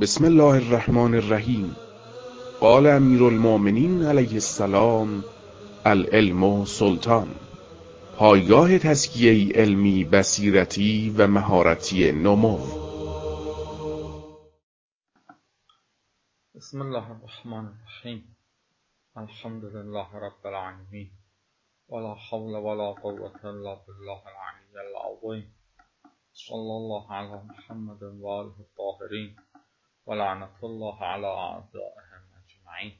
بسم الله الرحمن الرحیم. قال امیر المؤمنین علیه السلام: العلم سلطان. پایگاه تزکیه علمی، بصیرتی و مهارتی نمو. بسم الله الرحمن الرحیم. الحمد لله رب العالمین ولا حول ولا قوة الا بالله العلی العظیم. صلی الله علی محمد و آله الطاهرین و لعنت الله علی اعدائهم اجمعین.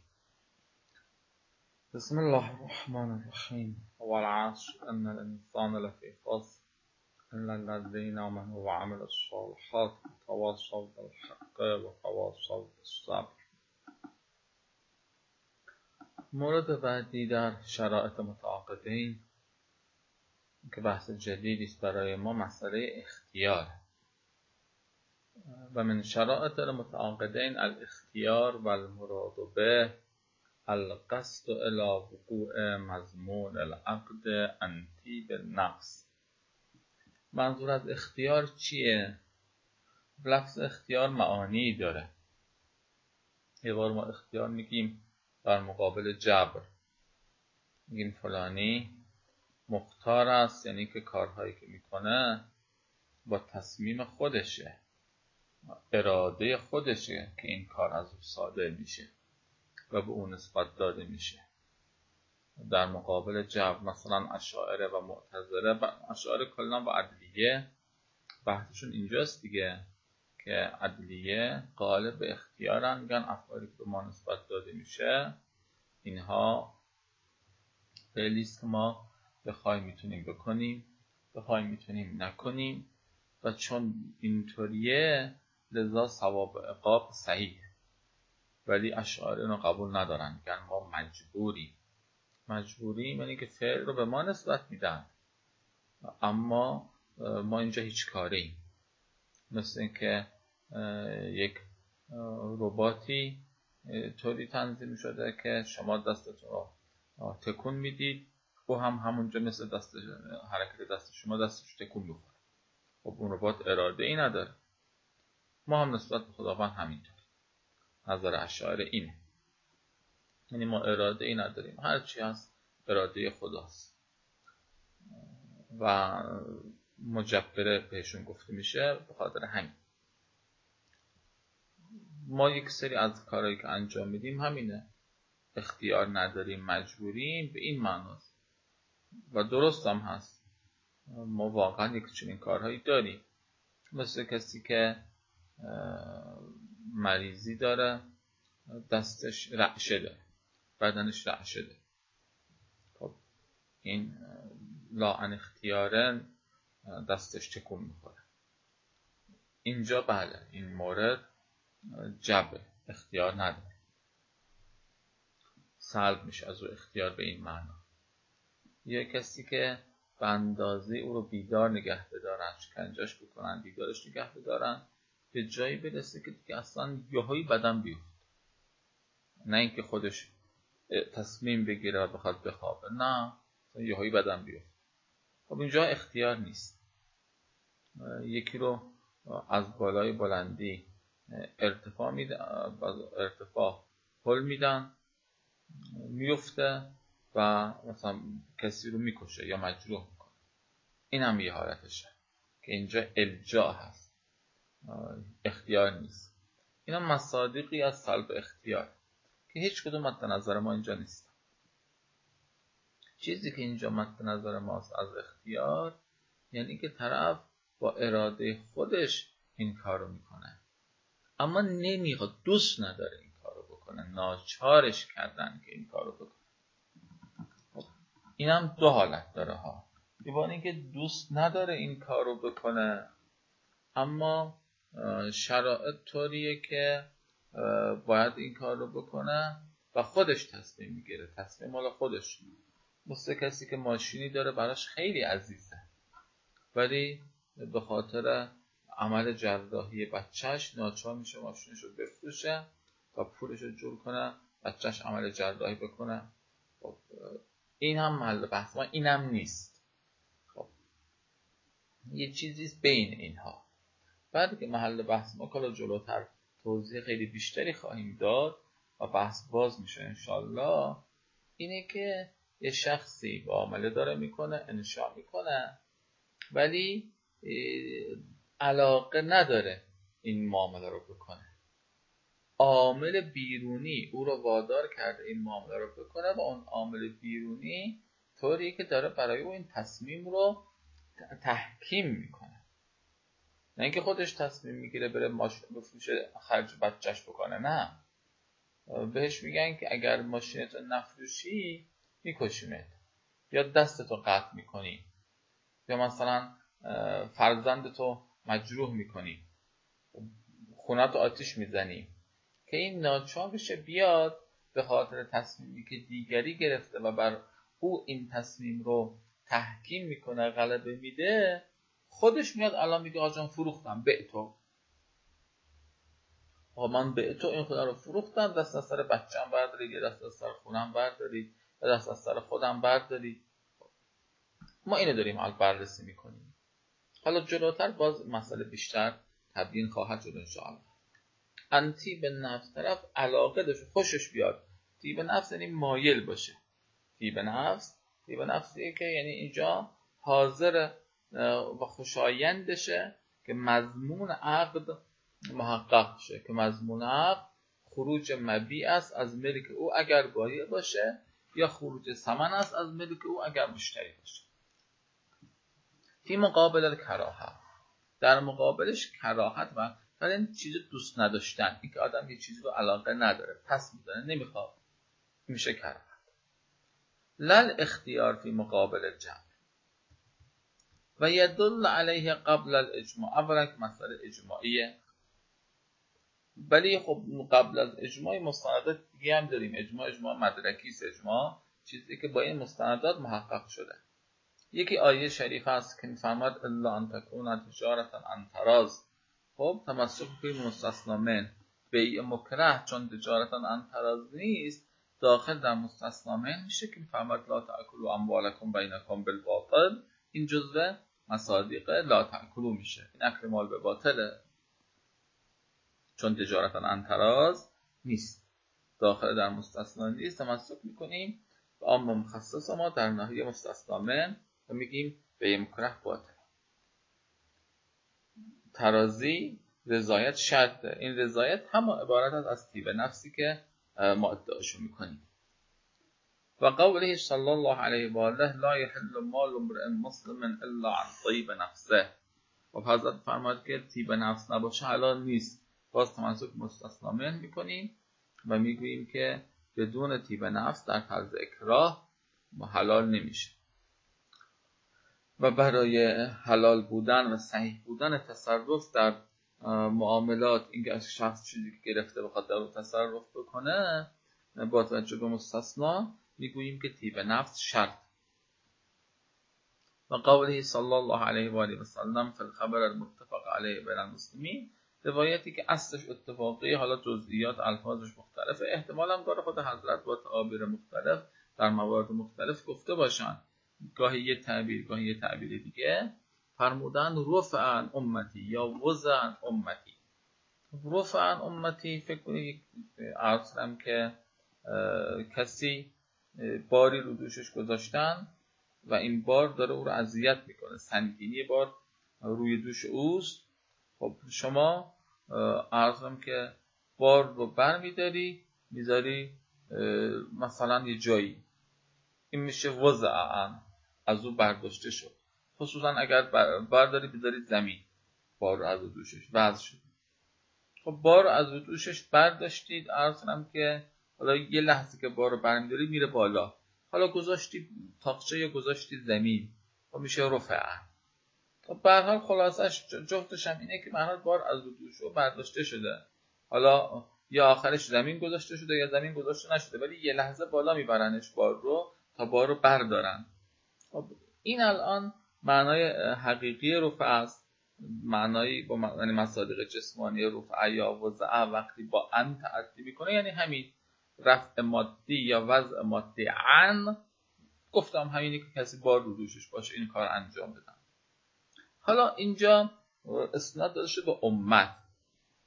بسم الله الرحمن الرحیم. والعصر ان الانسان لفی خسر الا الذین آمنوا وعملوا الصالحات وتواصوا بالحق وتواصوا بالصبر. مورد بعدی در شرایط متعاقدین که بحث جدیدی است برای ما، مسئله اختیار. و من شرایط المتعاقدین الاختیار و المراد به القصد الی وقوع مضمون العقد انتی بالنقص. منظور از اختیار چیه؟ لفظ اختیار معانی داره. یه بار ما اختیار میگیم در مقابل جبر، میگیم فلانی مختار است، یعنی که کارهایی که میکنه با تصمیم خودشه، اراده خودشه که این کار از او صادر میشه و به اون نسبت داده میشه. در مقابل جبر مثلا اشاعره و معتزله، اشاعره کلا و عدلیه بحثشون اینجاست دیگه، که عدلیه غالب به اختیارن، میگن افعالی که به ما نسبت داده میشه اینها فعلیست که ما بخوایم میتونیم بکنیم، بخوایم میتونیم نکنیم، و چون اینطوریه لذا ثواب و عقاب صحیحه. ولی اشاعره اینو قبول ندارن، میگن ما مجبوریم، یعنی که فعل رو به ما نسبت میدن اما ما اینجا هیچ کاریم. مثل اینکه یک رباتی طوری تنظیم شده که شما دستتون رو تکون میدید، او هم همونجا مثل حرکت دست شما دستش تکون میخوره. خب اون ربات اراده ای نداره. ما هم نسبت به خداوند همینطور. نظر اشاعره اینه، یعنی ما اراده ای نداریم، هر چی هست اراده خداست و مجبره بهشون گفته میشه. به خاطر همین ما یک سری از کارهایی که انجام میدیم همینه، اختیار نداریم، مجبوریم، به این معناست و درست هم هست. ما واقعا یک چنین کارهایی داریم، مثل کسی که مریضی داره، دستش رعشه داره، بدنش رعشه داره. خب این لاعن اختیارن دستش تکون میخوره. اینجا بله، این مورد جبر، اختیار نداره، سلب میشه از او اختیار به این معنا. یا کسی که به اندازه او رو بیدار نگه بدارن، شکنجهش بکنن، بیدارش نگه بدارن، به جایی برسه که دیگه اصلا یهویی بدن بیفته، نه اینکه خودش تصمیم بگیره و بخواد بخوابه، نه یهویی بدن بیفته. خب اینجا اختیار نیست. یکی رو از بالای بلندی ارتفاع هل میدن، میفته و مثلا کسی رو میکشه یا مجروح میکنه. این هم یه حالتشه که اینجا الجا هست، اختیار نیست. اینا مصادیقی از سلب اختیار که هیچ کدوم مد نظر ما اینجا نیست. چیزی که اینجا مد نظر ماست از اختیار، یعنی که طرف با اراده خودش این کارو میکنه اما نمیخواد، دوست نداره این کارو بکنه، ناچارش کردن که این کارو بکنه. این هم دو حالت داره ها. یه بار اینکه دوست نداره این کارو بکنه اما شرایط طوریه که باید این کارو بکنه و خودش تصمیم میگیره، تصمیم مال خودش. مثل کسی که ماشینی داره براش خیلی عزیزه ولی به خاطر عمل جراحی بچهش ناچار میشه ماشینشو بفروشه و پولشو جور کنه، بچهش عمل جراحی بکنه. خب این هم محل بحث ما، این هم نیست. خب یه چیزیست بین اینها. بعد که محل بحث ما کلا جلوتر توضیح خیلی بیشتری خواهیم داد و بحث باز میشه انشالله، اینه که یه شخصی معامله داره میکنه، انشا میکنه، ولی علاقه نداره این معامله رو بکنه. عامل بیرونی او رو وادار کرده این معامله رو بکنه و اون عامل بیرونی طوریه که داره برای او این تصمیم رو تحکیم میکنه، نه اینکه خودش تصمیم میگیره بره ماشین بفروشه خرج بچهش بکنه. نه، بهش میگن که اگر ماشینتو نفروشی میکشیمت، یا دستتو قطع میکنی، یا مثلا فرزندتو مجروح میکنی، خونتو آتیش میزنی، که این ناچار بشه بیاد به خاطر تصمیمی که دیگری گرفته و بر او این تصمیم رو تحکیم میکنه، غلبه میده، خودش میاد الان میگه آجان فروختم به تو، من به تو این خونه رو فروختم، دست از سر بچه‌م بردارید، یا دست از سر خونم بردارید، یا دست از سر خودم بردارید. ما اینو داریم حال بررسی میکنیم. حالا جلوتر باز مسئله بیشتر تبیین خواهد شد انشاءالله. انتی به نفس، طرف علاقه داشته، خوشش بیاد. تی به نفس یعنی مایل باشه. تی به نفسی که یعنی اینجا حاضر و خوشایندشه که مضمون عقد محقق شه، که مضمون عقد خروج مبیع است از ملک او اگر بایع باشه، یا خروج ثمن است از ملک او اگر مشتری باشه. فی مقابل الکراهه، در مقابلش کراهت و این چیز دوست نداشتن، این که آدم یه چیزی رو علاقه نداره، پس میزنه، نمیخواد، میشه کراهت. لل اختیار فی مقابل الجمع و یدل علیه قبل الاجماع. اولا که مسئله اجماعیه، ولی خب قبل از اجماع مستندات دیگه هم داریم. اجماع مدرکی است، اجماع چیزی که با این مستندات محقق شده. یکی آیه شریف است که می‌فرماد الا ان تکون تجارتا عن تراض. خب تمسک به مستثنا من، بیع مکره چون تجارتا عن تراض نیست، داخل در مستثنا من میشه که می‌فرماد لا تأکلوا اموالکم بینکم بالباطل. این جزء مصادیق لا تأکلوا میشه، این اکل مال به باطله، چون تجارتا عن تراض نیست، داخل در مستثنا نیست. تمسک میکنیم و اما مخصص ما در ناحیه مستثنا من و میگیم بیع مکره باطل. ترازی رضایت شرطه، این رضایت هم عبارت از طیب نفسی که ما ادعاشو میکنیم. و قوله صلی الله علیه و آله لا یحل مال امرئ مسلم الا عن طیب نفسه. و حضرت فرماد که طیب نفس نباشه حلال نیست. باز تمسک مستثنا من میکنیم و میگوییم که بدون طیب نفس در طرز اکراه حلال نمیشه. و برای حلال بودن و صحیح بودن تصرف در معاملات، اینکه از شخص چیزی که گرفته بخواد در رو تصرف بکنه، با توجه به مستثنا میگوییم که طیب نفس شرط. و قوله صلی الله علیه و آله و سلم فی الخبر المتفق علیه بین المسلمین، روایتی که اصلش اتفاقی، حالا جزئیات الفاظش مختلفه، احتمالاً داره خود حضرت با تعابیر مختلف در موارد مختلف گفته باشن، گاهی یه تعبیر گاهی یه تعبیر دیگه. فرمودن رفعن امتی یا وزعن امتی. رفعن امتی، فکر کنید عرضم که کسی باری رو دوشش گذاشتن و این بار داره او رو اذیت میکنه، سنگینی بار روی دوش اوست. خب شما عرضم که بار رو بر میداری میذاری مثلا یه جایی، این میشه وضعن، از او برداشته شد. خصوصا اگر برداری بذارید زمین، بار رو از او دوشش وضع شد. خب بار رو از او دوشش برداشتید، عرضم که حالا یه لحظه که بار رو برمیداری میره بالا، حالا گذاشتی تاقچه یا گذاشتی زمین، خب میشه رفعن. خب به هر حال خلاصش جفتش هم اینه که به هر حال بار از او دوش برداشته شده، حالا یا آخرش زمین گذاشته شده یا زمین گذاشته نشده، ولی یه لحظه بالا میبرنش بار رو تا بار رو بردارن. خب این الان معنای حقیقی رفع است. معنایی با یعنی مصادیق جسمانی رفع یا وضع وقتی با ان تعدی میکنه، یعنی همین رفع مادی یا وضع مادی عن، گفتم همینی که کسی بار رو دوشش باشه این کار انجام بدن. حالا اینجا اسناد داده شده به امت.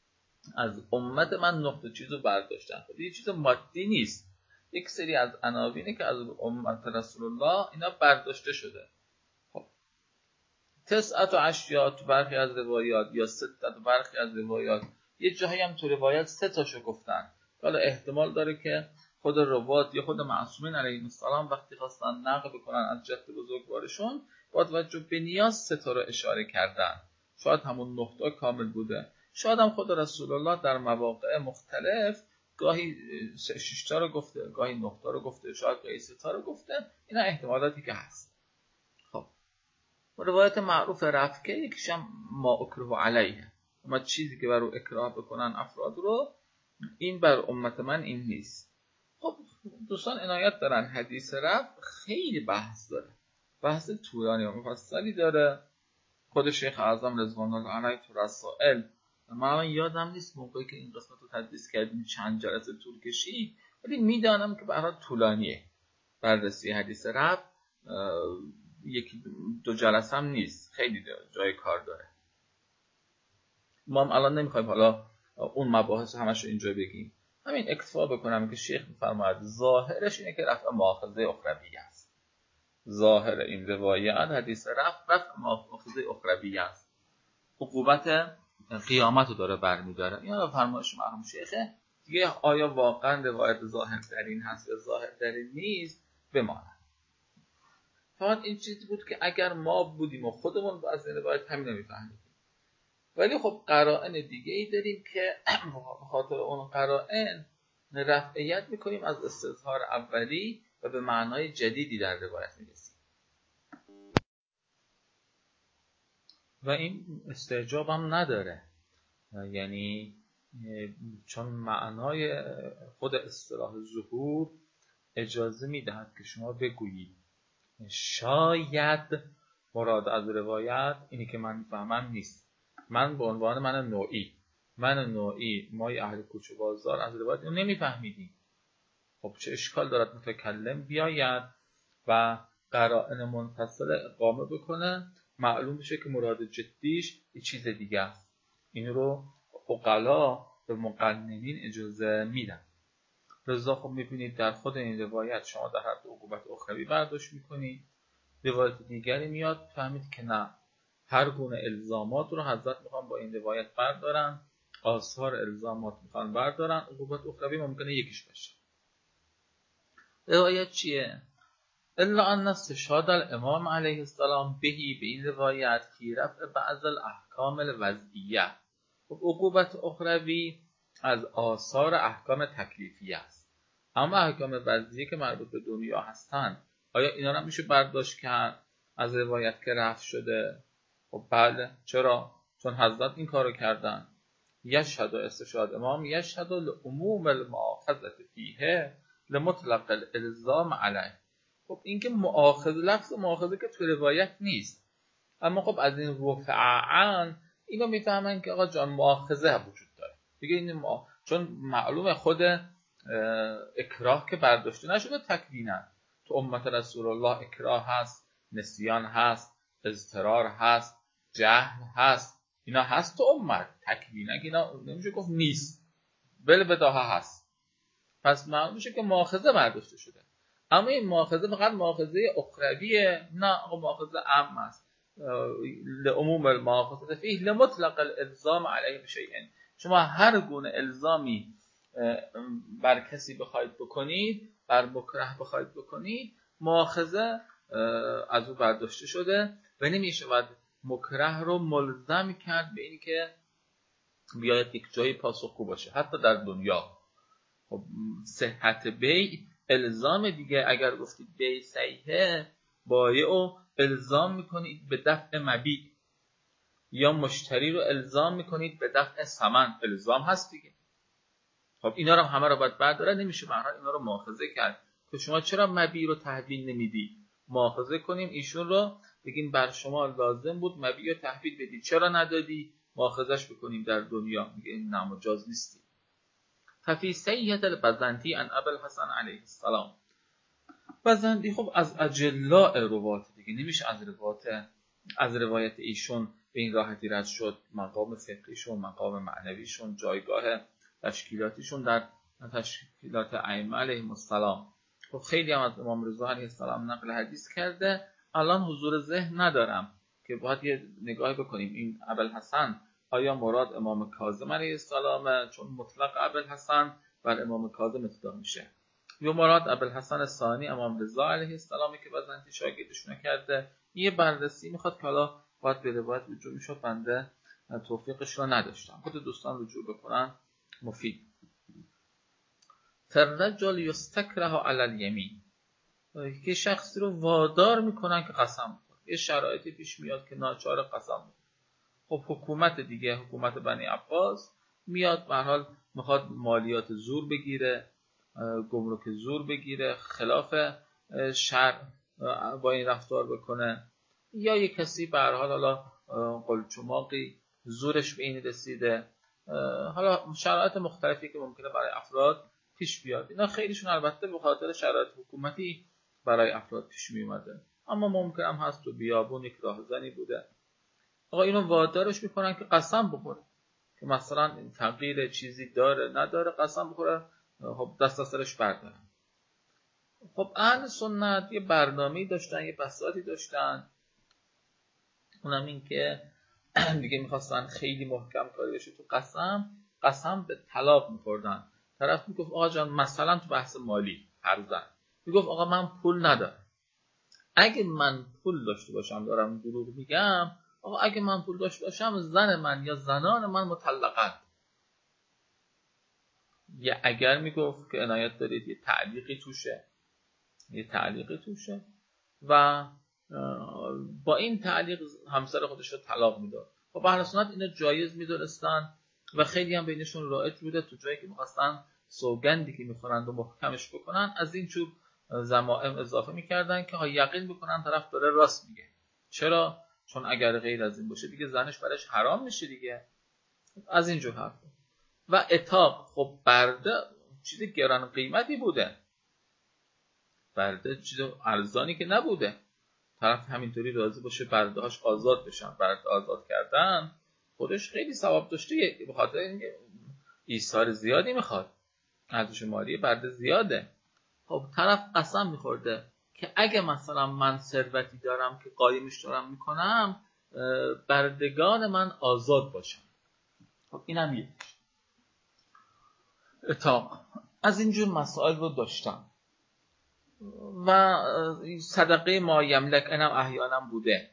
از امت من نقطه چیزو برداشتن. خب یه چیز مادی نیست، یک سری از عناوینه که از امت رسول الله اینا برداشته شده. خب تسعت و اشیا تو برخی از روایات یا ستت و برخی از روایات، یه جایی هم تو روایات 3 تاشو گفتن. حالا احتمال داره که خود روات یا خود معصومین علیهم السلام وقتی خواستن نقل بکنن از جد بزرگوارشون با توجه به نیاز 3 تا رو اشاره کردن. شاید همون 9 تا کامل بوده، شاید هم خود رسول الله در مواقع مختلف گاهی 6 تا رو گفته، گاهی 9 تا رو گفته، شاید گاهی 3 تا رو گفته. اینا احتمالاتی که هست. خب روایت معروف رفکه یکیش هم ما اکره علیه، اما چیزی که بر او اکراه بکنن افراد رو، این بر امت من این نیست. خب دوستان عنایت دارن، حدیث رفع خیلی بحث داره، بحث طولانی و مفصلی داره. خود شیخ اعظم رضوان الله علیه تو رسائل، من یادم نیست موقعی که این قسمت رو تدریس کردیم چند جلسه طول کشید، ولی میدانم که برای طولانیه بررسی حدیث رفع، 1-2 جلسه هم نیست، خیلی جای کار داره. ما هم الان نمیخوایم حالا اون مباحث همش رو اینجا بگیم، همین اکتفا بکنم که شیخ میفرماید ظاهرش اینه که رفع مؤاخذه اخروی است. ظاهر این روایت حدیث رفع مؤاخذه اخروی است، عقوبت قیامت رو داره برمیداره. این رو فرمایش مرحوم شیخه دیگه. آیا واقعا روایت ظاهر در این هست یا ظاهر در این نیست بماند. فقط این چیزی بود که اگر ما بودیم و خودمون از این روایت همین رو میفهمیم، ولی خب قرائن دیگه ای داریم که به خاطر اون قرائن رفعیت میکنیم از استظهار اولی و به معنای جدیدی در روایت میرسیم و این استعجاب هم نداره. یعنی چون معنای خود اصطلاح ظهور اجازه میدهد که شما بگویید شاید مراد از روایت اینی که من میفهمم نیست، من به عنوان من نوعی مای اهل کوچه بازار از روایت اینو نمیفهمیدیم. خب چه اشکال دارد متکلم بیاید و قرائن منفصل اقامه بکنه، معلوم بشه که مراد جدیش یه چیز دیگه است. این رو عقلا به مقننین اجازه میدن. رضا خب میبینید در خود این روایت شما در حد عقوبت اخروی برداشت میکنید، روایت دیگری میاد فهمید که نه، هر گونه الزامات رو حضرت میخوان با این روایت بردارن، آثار الزامات میخوان بردارن، عقوبت اخروی ممکنه یکیش باشه. روایت چیه؟ الا ان استشهاد الامام علیه السلام بهی، به این روایت فی رفع بعض الاحکام الوضعیه. خب عقوبت اخروی از آثار احکام تکلیفیه است، اما احکام وضعیه که مربوط به دنیا هستن آیا اینا رو میشه برداشت کرد از روایت که رفع شده؟ خب بله. چرا؟ چون حضرت این کارو کردن. یشهد استشهاد امام یشهد لعموم المؤاخذه فیه لمطلق الالزام علیه. خب این که لفظ مؤاخذه که تو روایت نیست، اما خب از این رفعان اینو میفهمن که آقا جان مؤاخذه وجود داره دیگه. این چون معلومه خود اکراه که برداشته نشده تکوینا، تو امت رسول الله اکراه هست، نسیان هست، اضطرار هست، جهل هست، اینا هست تو امت تکوینا، اینا نمیشه گفت نیست، بل بداهه هست. پس معلوم میشه که مؤاخذه برداشته شده، اما این مؤاخذه فقط مؤاخذه اخرویه؟ نه، مؤاخذه عام است. لعموم المؤاخذه فیه لمطلق الالزام علیه بشیء. شما هر گونه الزامی بر کسی بخواید بکنید، بر مکره بخواید بکنید، مؤاخذه از او برداشته شده و نمیشه مکره رو ملزم کرد به این که بیاید یک جایی پاسخگو باشه حتی در دنیا. خب صحت بیع الزام دیگه، اگر گفتید بیع صحیحه بایع رو الزام میکنید به دفع مبیع، یا مشتری رو الزام میکنید به دفع ثمن، الزام هست دیگه. خب اینا رو همه رو باید برداره، نمیشه برای اینا رو مؤاخذه کرد که شما چرا مبیع رو تحویل نمیدی. مؤاخذه کنیم ایشون رو، بگیم بر شما لازم بود مبیع رو تحویل بدید، چرا ندادی؟ مؤاخذش بکنیم در دنیا، میگه این نامجاز نیستی. ففی سیحت البزنطی عن ابی الحسن علیه السلام. بزنطی خب از اجلاء روات دیگه، نمیشه از روات از روایت ایشون به این راحتی رد شد مقام فقهیشون، مقام معنویشون، جایگاه تشکیلاتیشون در تشکیلات ائمه علیهم السلام. خب خیلی هم از امام رضا علیه السلام نقل حدیث کرده. الان حضور ذهن ندارم که باید یه نگاهی بکنیم این ابوالحسن آیا مراد امام کاظم علیه السلام، چون مطلق ابوالحسن بر امام کاظم اطلاق میشه، یا مراد ابوالحسن ثانی امام رضا علیه السلامی که بزنتی شاگردشون کرده. یه بررسی میخواد که حالا باید به روایت رجوع میشد، بنده توفیقش رو نداشتم. خود دوستان رجوع بکنن مفید. ترجل یستکره علی الیمین، که شخصی رو وادار میکنن که قسم بخوره. یه شرایطی پیش میاد که ناچار قسم بخوره. خب حکومت دیگه، حکومت بنی عباس میاد به هر حال میخواد مالیات زور بگیره، گمرک زور بگیره، خلاف شرع با این رفتار بکنه، یا یک کسی به هر حال حالا قلچماقی زورش به این رسیده، حالا شرایط مختلفی که ممکنه برای افراد پیش بیاد. اینا خیلیشون البته به خاطر شرایط حکومتی برای افراد پیش می اومده، اما ممکن هم هست تو بیابون یک راهزنی بوده، آقا اینو وادارش میکنن که قسم بخوره، که مثلا این تغییر چیزی داره نداره قسم بخوره، خب دست از سرش بردارن. خب اهل سنت یه برنامه‌ای داشتن، یه بساطی داشتن، اونم این که دیگه میخواستن خیلی محکم کاری بشه تو قسم به طلاق میخوردن. طرف میگفت آقا جان مثلا تو بحث مالی فرضاً میگفت آقا من پول ندارم، اگه من پول داشته باشم دارم دروغ میگم، آقا اگه من پول داشته باشم زن من یا زنان من مطلقن. یه اگر میگفت که عنایت دارید یه تعلیقی توشه و با این تعلیق همسر خودش رو طلاق میداد. خب اهل سنت اینو جایز میدونستن و خیلی هم بینشون رایج بوده تو جایی که می‌خواستن سوگندی که میخورند و محکمش بکنن از این چوب ضمائم اضافه میکردن که ها یقین بکنن طرف داره راست میگه. چرا؟ چون اگر غیر از این باشه دیگه زنش برش حرام میشه دیگه. از اینجور حرفا. و اتاق، خب برده چیز گران قیمتی بوده، برده چیز ارزانی که نبوده، طرف همینطوری راضی باشه برده‌هاش آزاد بشن. برده آزاد کردن خودش خیلی ثواب داشته، به خاطر اینکه ایثار زیادی میخواد، ارزش مالی برده زیاده. خب طرف قسم میخورده که اگه مثلا من ثروتی دارم که قایمش دارم میکنم بردگان من آزاد باشن. خب اینم یک اتاق. از اینجور مسائل رو داشتم. و صدقه ما یملک اینم احیانا بوده.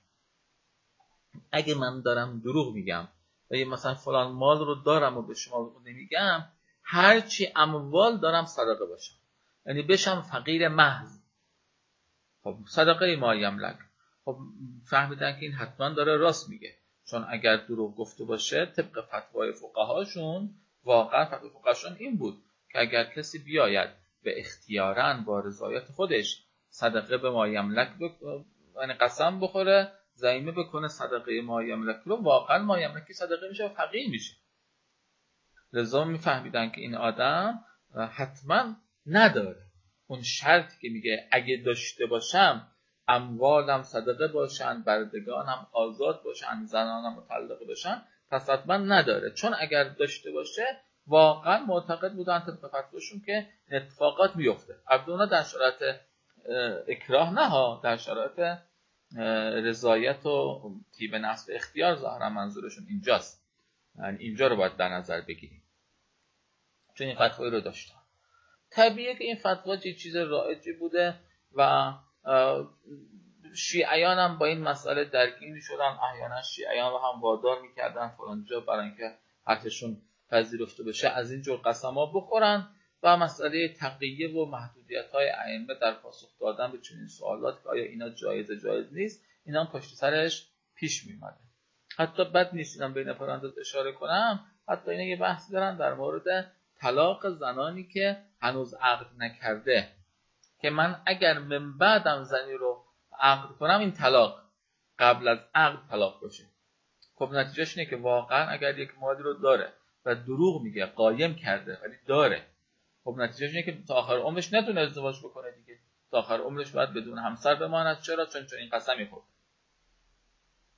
اگه من دارم دروغ میگم و یه مثلا فلان مال رو دارم و به شما نمیگم، هرچی اموال دارم صدقه باشم، یعنی بشم فقیر محض. خب صدقه ما یملک، خب فهمیدن که این حتما داره راست میگه، چون اگر دروغ گفته باشه طبق فتوای فقهاشون، واقعا فتوای فقهاشون این بود که اگر کسی بیاید به اختیاراً با رضایت خودش صدقه به ما یملک یعنی قسم بخوره، زعیمه بکنه صدقه ما یملک رو، واقعا ما یملکی صدقه میشه و فقیر میشه. لذا میفهمیدن که این آدم حتما نداره اون شرطی که میگه اگه داشته باشم اموالم صدقه باشن، بردگانم آزاد باشن، زنانم مطلقه باشن، پس حتما نداره. چون اگر داشته باشه واقعا معتقد بودن طبق فتواشون که اتفاقات میفته. البته در شرایط اکراه نه ها، در شرایط رضایت و طیب نفس و اختیار ظاهرا منظورشون اینجاست. یعنی اینجا رو باید در نظر بگیریم، چون این فتوایی رو داشتن. طبیعیه که این فتوا چیز رایجی بوده و شیعیان هم با این مسئله درگیر شدن. احیانا شیعیان رو هم وادار میکردن فلانجا برای اینکه حرفشون پذیرفته بشه از این جور قسما بخورن و مسئله تقیه و محدودیت‌های ائمه در پاسخ دادن به چنین سوالات که آیا اینا جایز نیست، اینا هم پشت سرش پیش می‌اومده. حتی بد نیست اینم بین پرانتز اشاره کنم، حتی اینا یه بحثی دارن در مورد طلاق زنانی که هنوز عقد نکرده، که من اگر من بعدم زنی رو عقد کنم این طلاق قبل از عقد طلاق باشه. خب نتیجهش اینه که واقعا اگر یک مالی رو داره و دروغ میگه قایم کرده ولی داره، خب نتیجهش اینه که تا آخر عمرش نتونه ازدواج بکنه دیگه، تا آخر عمرش باید بدون همسر بماند. چرا؟ چون این قسمی خورد.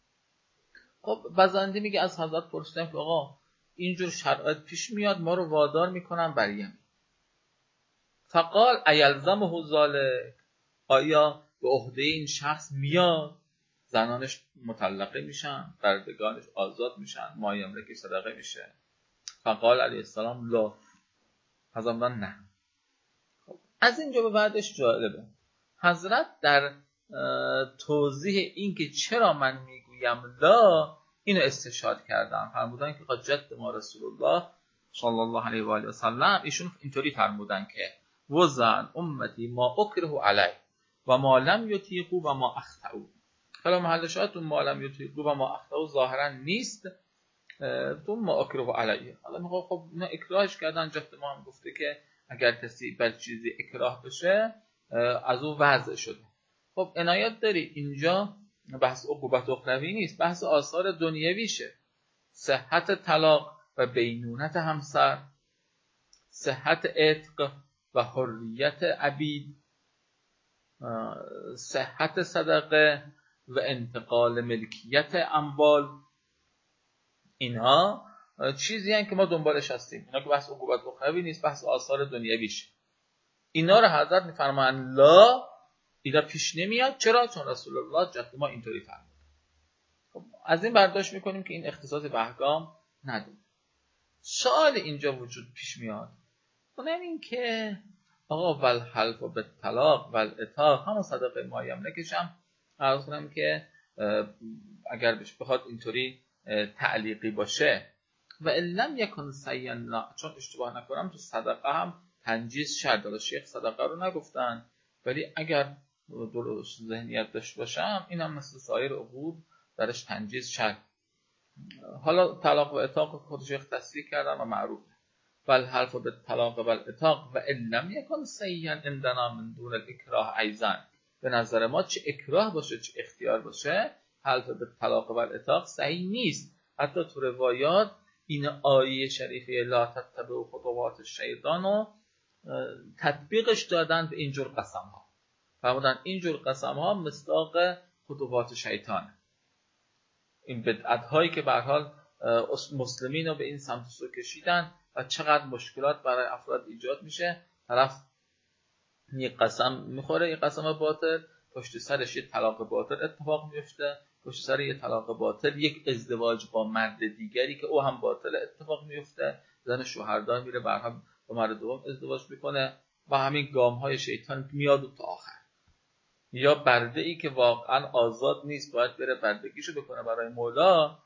خب بزنده میگه از حضرت پرسیدم که آقا اینجور شرایط پیش میاد ما رو وادار میکنن بر یمین. فقال ایلزمه ذلک، آیا به عهده این شخص میاد زنانش مطلقه میشن، بردگانش آزاد میشن، مایه املک صدقه میشه؟ فقال علیه السلام لا، حضرت نه. خب از اینجا به بعدش جالبه، حضرت در توضیح این که چرا من میگویم لا اینو استشهاد کردم. فرمودن که جد ما رسول الله صلی الله علیه و آله و سلم ایشون اینطوری فرمودن که وزن امتی ما اکره علی و ما لم یطیقوا و ما اخطئوا. حالا محل شاهد ما لم یطیقوا و ما اخطئوا ظاهرا نیست، تو ما اکره علیه. حالا میگه خب اینا اکراهش کردن، جفت ما هم گفته که اگر کسی بر چیزی اکراه بشه از او وضع شده. خب عنایت داری اینجا بحث عقوبت اخروی نیست، بحث آثار دنیویشه. صحت طلاق و بینونت همسر، صحت عتق و حریت عبید، صحت صدقه و انتقال ملکیت اموال، اینها چیزی هستند که ما دنبالش هستیم. اینا که بحث عقوبت اخروی نیست، بحث آثار دنیویشه. اینا رو حضرت میفرمان لا، اینا پیش نمیاد. چرا؟ چون رسول الله جد ما اینطوری فرمود. خب از این برداشت میکنیم که این اختصاص به احکام نداره. سوال اینجا وجود پیش میاد، اونم این که آقا والحلف بالطلاق والعتاق، همون صدقه مایه املکش هم عرض کنم که اگر بخواد اینطوری تعلیقی باشه و لم یکن سیئا، چون اشتباه نکنم تو صدقه هم تنجیز شرط داره. شیخ صدقه رو نگفتن، ولی اگر درست ذهنیت داشت باشم این هم مثل سایر عقود درش تنجیز شرط. حالا طلاق و عتاق خود شیخ تصریح کردن و معروفه. والحلف بالطلاق والعتاق و لم یکن سیئا عندنا من دون الاکراه ایضا. به نظر ما چه اکراه باشه چه اختیار باشه، حلف بالطلاق والعتاق صحیح نیست. حتی تو روایات این آیه شریفه لا تتبعوا خطوات الشیطان رو تطبیقش دادن به اینجور قسم ها. فرمودن اینجور قسم ها مصداق خطوات شیطانه. این بدعت هایی که به هر حال مسلمین رو به این سمت سو کشیدن و چقدر مشکلات برای افراد ایجاد میشه. طرف یک قسم میخوره، یک قسم باطل، پشت سرش یه طلاق باطل اتفاق میفته، پشت سر یه طلاق باطل یک ازدواج با مرد دیگری که او هم باطل اتفاق میفته، زن شوهردار میره برهم با مرد دوم ازدواج میکنه و همین گام های شیطان میاد و تا آخر. یا برده ای که واقعا آزاد نیست باید بره بردگیشو بکنه برای مولا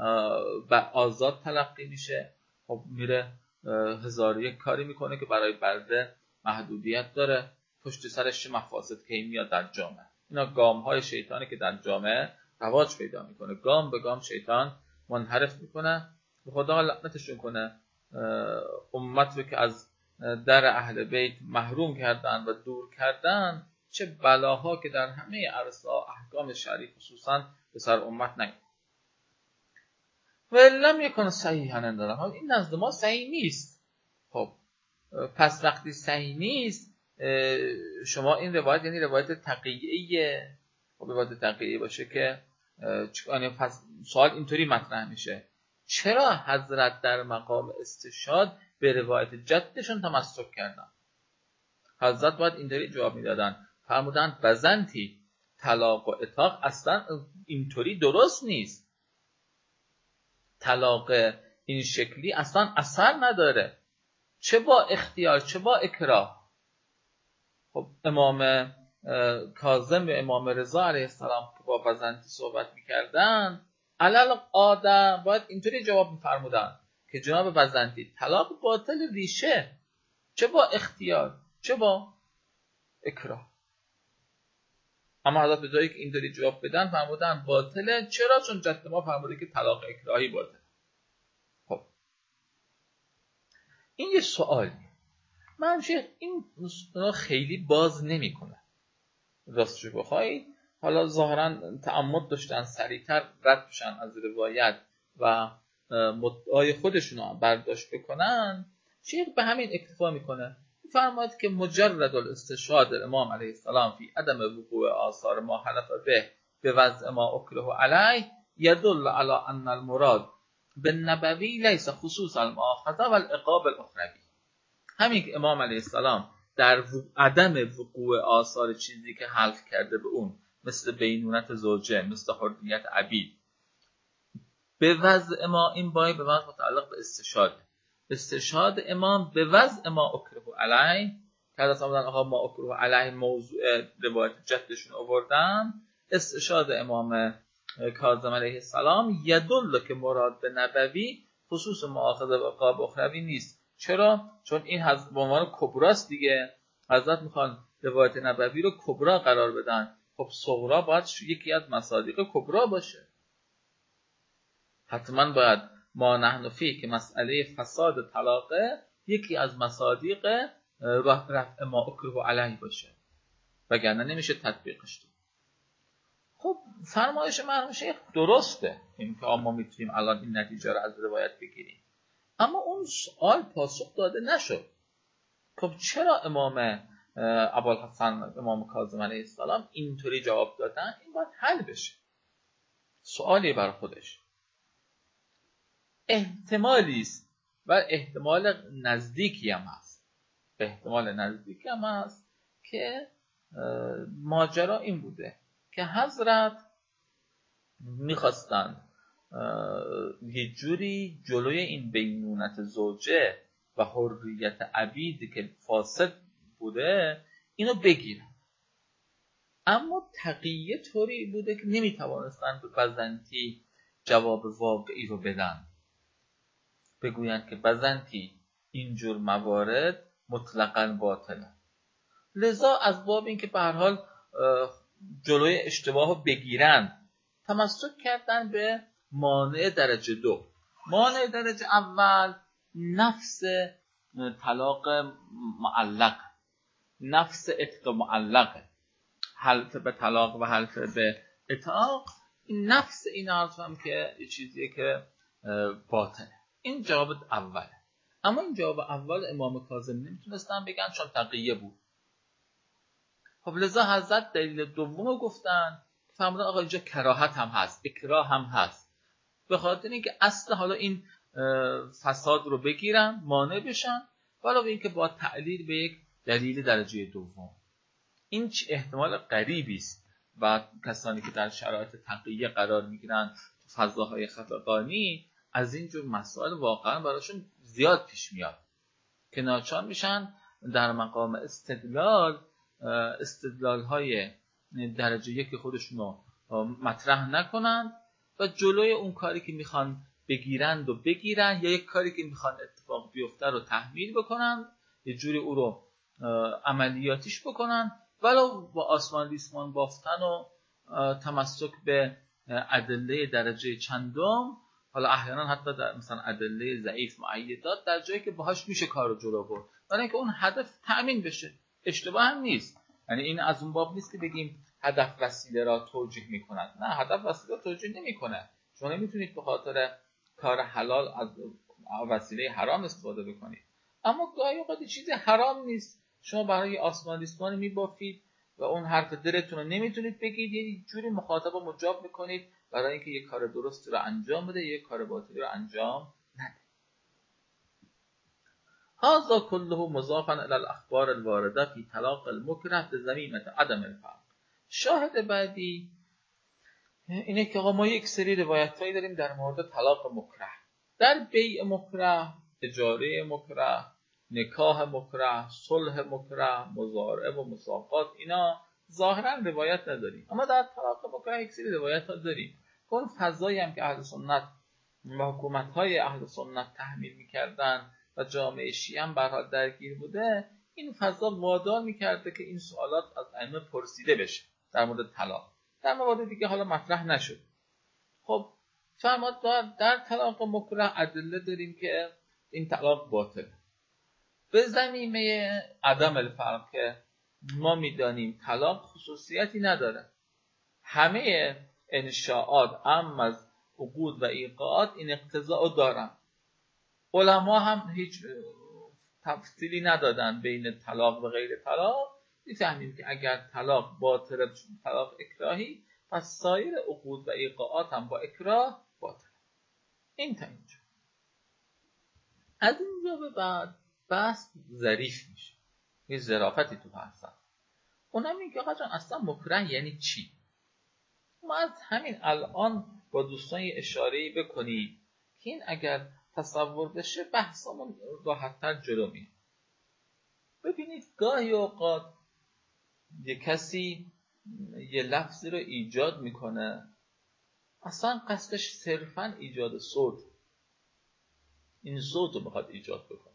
و آزاد تلقی میشه، خب میره هزار یک کاری میکنه که برای برده محدودیت داره، پشت سرش چه مفاسد که میاد در جامعه. اینا گام های شیطانی که در جامعه رواج پیدا میکنه. گام به گام شیطان منحرف میکنه. به خدا لعنتشون کنه امت رو که از در اهل بیت محروم کردن و دور کردن. چه بلاها که در همه ارسا احکام شریف خصوصا به سر امت نیامد. و لم یکن صحیحا عندنا، این نزد ما صحیح نیست. خب پس وقتی صحیح نیست، شما این روایت یعنی روایت تقییه. خب روایت تقییه باشه که پس سوال اینطوری مطرح میشه چرا حضرت در مقام استشهاد به روایت جدشون تمسک کردن؟ حضرت باید اینطوری جواب میدادن، فرمودن بزنتی طلاق و عتاق اصلا اینطوری درست نیست. طلاق این شکلی اصلا اثر نداره، چه با اختیار چه با اکراه. خب امام کاظم و امام رضا علیه السلام که با بزنتی صحبت میکردن علل قاعده باید اینطوری جواب میفرمودن که جناب بزنتی طلاق باطل ریشه، چه با اختیار چه با اکراه. اما حضرت به جایی که اینطوری جواب بدن فرمودن باطله. چرا؟ چون جد ما فرموده که طلاق اکراهی باطله. خب این یه سوالی، من شیخ این خیلی باز نمیکنه. راستش بخوای حالا ظاهرا تعمد داشتن سریعتر رد بشن از روایت و مدعای خودشون رو برداشت بکنن. شیخ به همین اکتفا میکنه، فرماید که مجرد الاستشهاد امام علیه السلام فی عدم وقوع آثار ما حلف به وضع ما اکره علیه یدل علی ان المراد بالنبوی لیس خصوص المؤاخذه و العقاب الاخروی. همین که امام علیه السلام در عدم وقوع آثار چیزی که حلف کرده به اون، مثل بینونت زوجه، مثل حریت عبید، به وضع ما، این باید به وضع متعلق به استشهاد امام به وضع ما اکره علیه، که حضرت آمدن آقا ما اکره علیه موضوع روایت جدشون آوردن، استشهاد امام کاظم علیه السلام یدل که مراد به نبوی خصوص مؤاخذه و عقاب اخروی نیست. چرا؟ چون این به عنوان کبراست دیگه، حضرت میخوان روایت نبوی رو کبرا قرار بدن. خب صغرا باید یکی از مصادیق کبرا باشه. حتما باید ما نحن فی که مسئله فساد طلاقه یکی از مصادیق رفع ما اکره علیه باشه، وگرنه نمیشه تطبیقش داد. خب فرمایش مرحوم شیخ درسته، این که ما میتونیم الان این نتیجه رو از روایت بگیریم، اما اون سوال پاسخ داده نشد. خب چرا امام ابوالحسن امام کاظم علیه السلام اینطوری جواب دادن؟ این باید حل بشه. سوالی بر خودش. احتمالی است و احتمال نزدیکی هم هست که ماجرا این بوده که حضرت میخواستن یه جوری جلوی این بینونت زوجه و حریت عبید که فاسد بوده اینو بگیرن، اما تقیه طوری بوده که نمیتوانستن به بزنتی جواب واقعی رو بدن، بگویند که بزنتی اینجور موارد مطلقاً باطله. لذا از باب این که به هر حال جلوی اشتباه رو بگیرن تمسک کردن به مانع درجه دو. مانع درجه اول نفس طلاق معلق، نفس عتق معلق، حلف به طلاق و حلف به عتاق، این نفس این حرفم که چیزیه که باطله. این جواب اوله. اما این جواب اول امام کاظم نمیتونستن بگن چون تقیه بود. خب لذا حضرت دلیل دومو گفتن، فرمودن آقا اینجا کراهت هم هست، اکراه هم هست، به خاطر اینکه اصل حالا این فساد رو بگیرن، مانع بشن، علاوه اینکه با تعلیل به یک دلیل درجه دوم. این چه احتمال غریبی است و کسانی که در شرایط تقیه قرار میگیرن تو فضاهای خفقانی از این جور مسائل واقعا براشون زیاد پیش میاد که ناچار میشن در مقام استدلال های درجه یک خودشون رو مطرح نکنند و جلوی اون کاری که میخوان بگیرند و بگیرن، یا یک کاری که میخوان اتفاق بیفته رو تحمیل بکنن، یه جوری او رو عملیاتیش بکنن، ولو با آسمان ریسمان بافتن و تمسک به ادله درجه چندم، حالا احیانا حتی در مثلا ادله ضعیف مؤیدات، در جایی که باهاش میشه کار رو جلو برد، برای اینکه اون هدف تأمین بشه. اشتباه هم نیست، یعنی این از اون باب نیست که بگیم هدف وسیله را توجیه میکنند. نه، هدف وسیله را توجیه نمیکنه. شما نمیتونید به خاطر کار حلال از وسیله حرام استفاده بکنید، اما گاهی اوقات چیزی حرام نیست، شما برای آسمان ریسمان میبافید و اون حرف دلتون رو نمیتونید بگید، یه جوری مخاطب رو مجاب میکنید برای اینکه یک کار درست رو انجام بده، یک کار باطلی رو انجام نده. هذا كله مضافا الى الاخبار الوارده في طلاق المكره بذميمه عدم الفرق. شاهد بعدی اینه که آقا ما یک سری روایتایی داریم در مورد طلاق مکره. در بیع مکره، اجاره مکره، نکاح مکره، صلح مکره، مضارعه و مساقات، اینا ظاهرا روایت نداریم، اما در طلاق مکره یک سری روایت ها داریم. اون فضایی هم که اهل سنت و حکومت‌های اهل سنت تحمیل می‌کردن و جامعه شیعه هم به هر حال درگیر بوده، این فضا وادار می‌کرده که این سوالات از ائمه پرسیده بشه در مورد طلاق. در موارد دیگه حالا مطرح نشد. خب فرمود در طلاق مکره ادله داریم که این طلاق باطل. به ضمیمه عدم الفرق که ما میدانیم طلاق خصوصیتی نداره، همه انشاءات عام از عقود و ایقاعات این اقتضا دارن. علما هم هیچ تفصیلی ندادن بین طلاق و غیر طلاق. میفهمیم که اگر طلاق باطل، طلاق اکراهی، پس سایر عقود و ایقاعات هم با اکراه باطل. این تا اینجا. از اینجا به بعد بحث ظریف میشه، یه ظرافتی تو بحث هست. اونم این که آقا جان اصلا مکره یعنی چی؟ ما از همین الان با دوستان یه اشاره‌ای بکنیم که این اگر تصور بشه بحثمون راحت‌تر جلو میره. ببینید گاهی اوقات یه کسی یه لفظی رو ایجاد میکنه، اصلا قصدش صرفاً ایجاد صوت، این صوت رو میخواد ایجاد بکنه.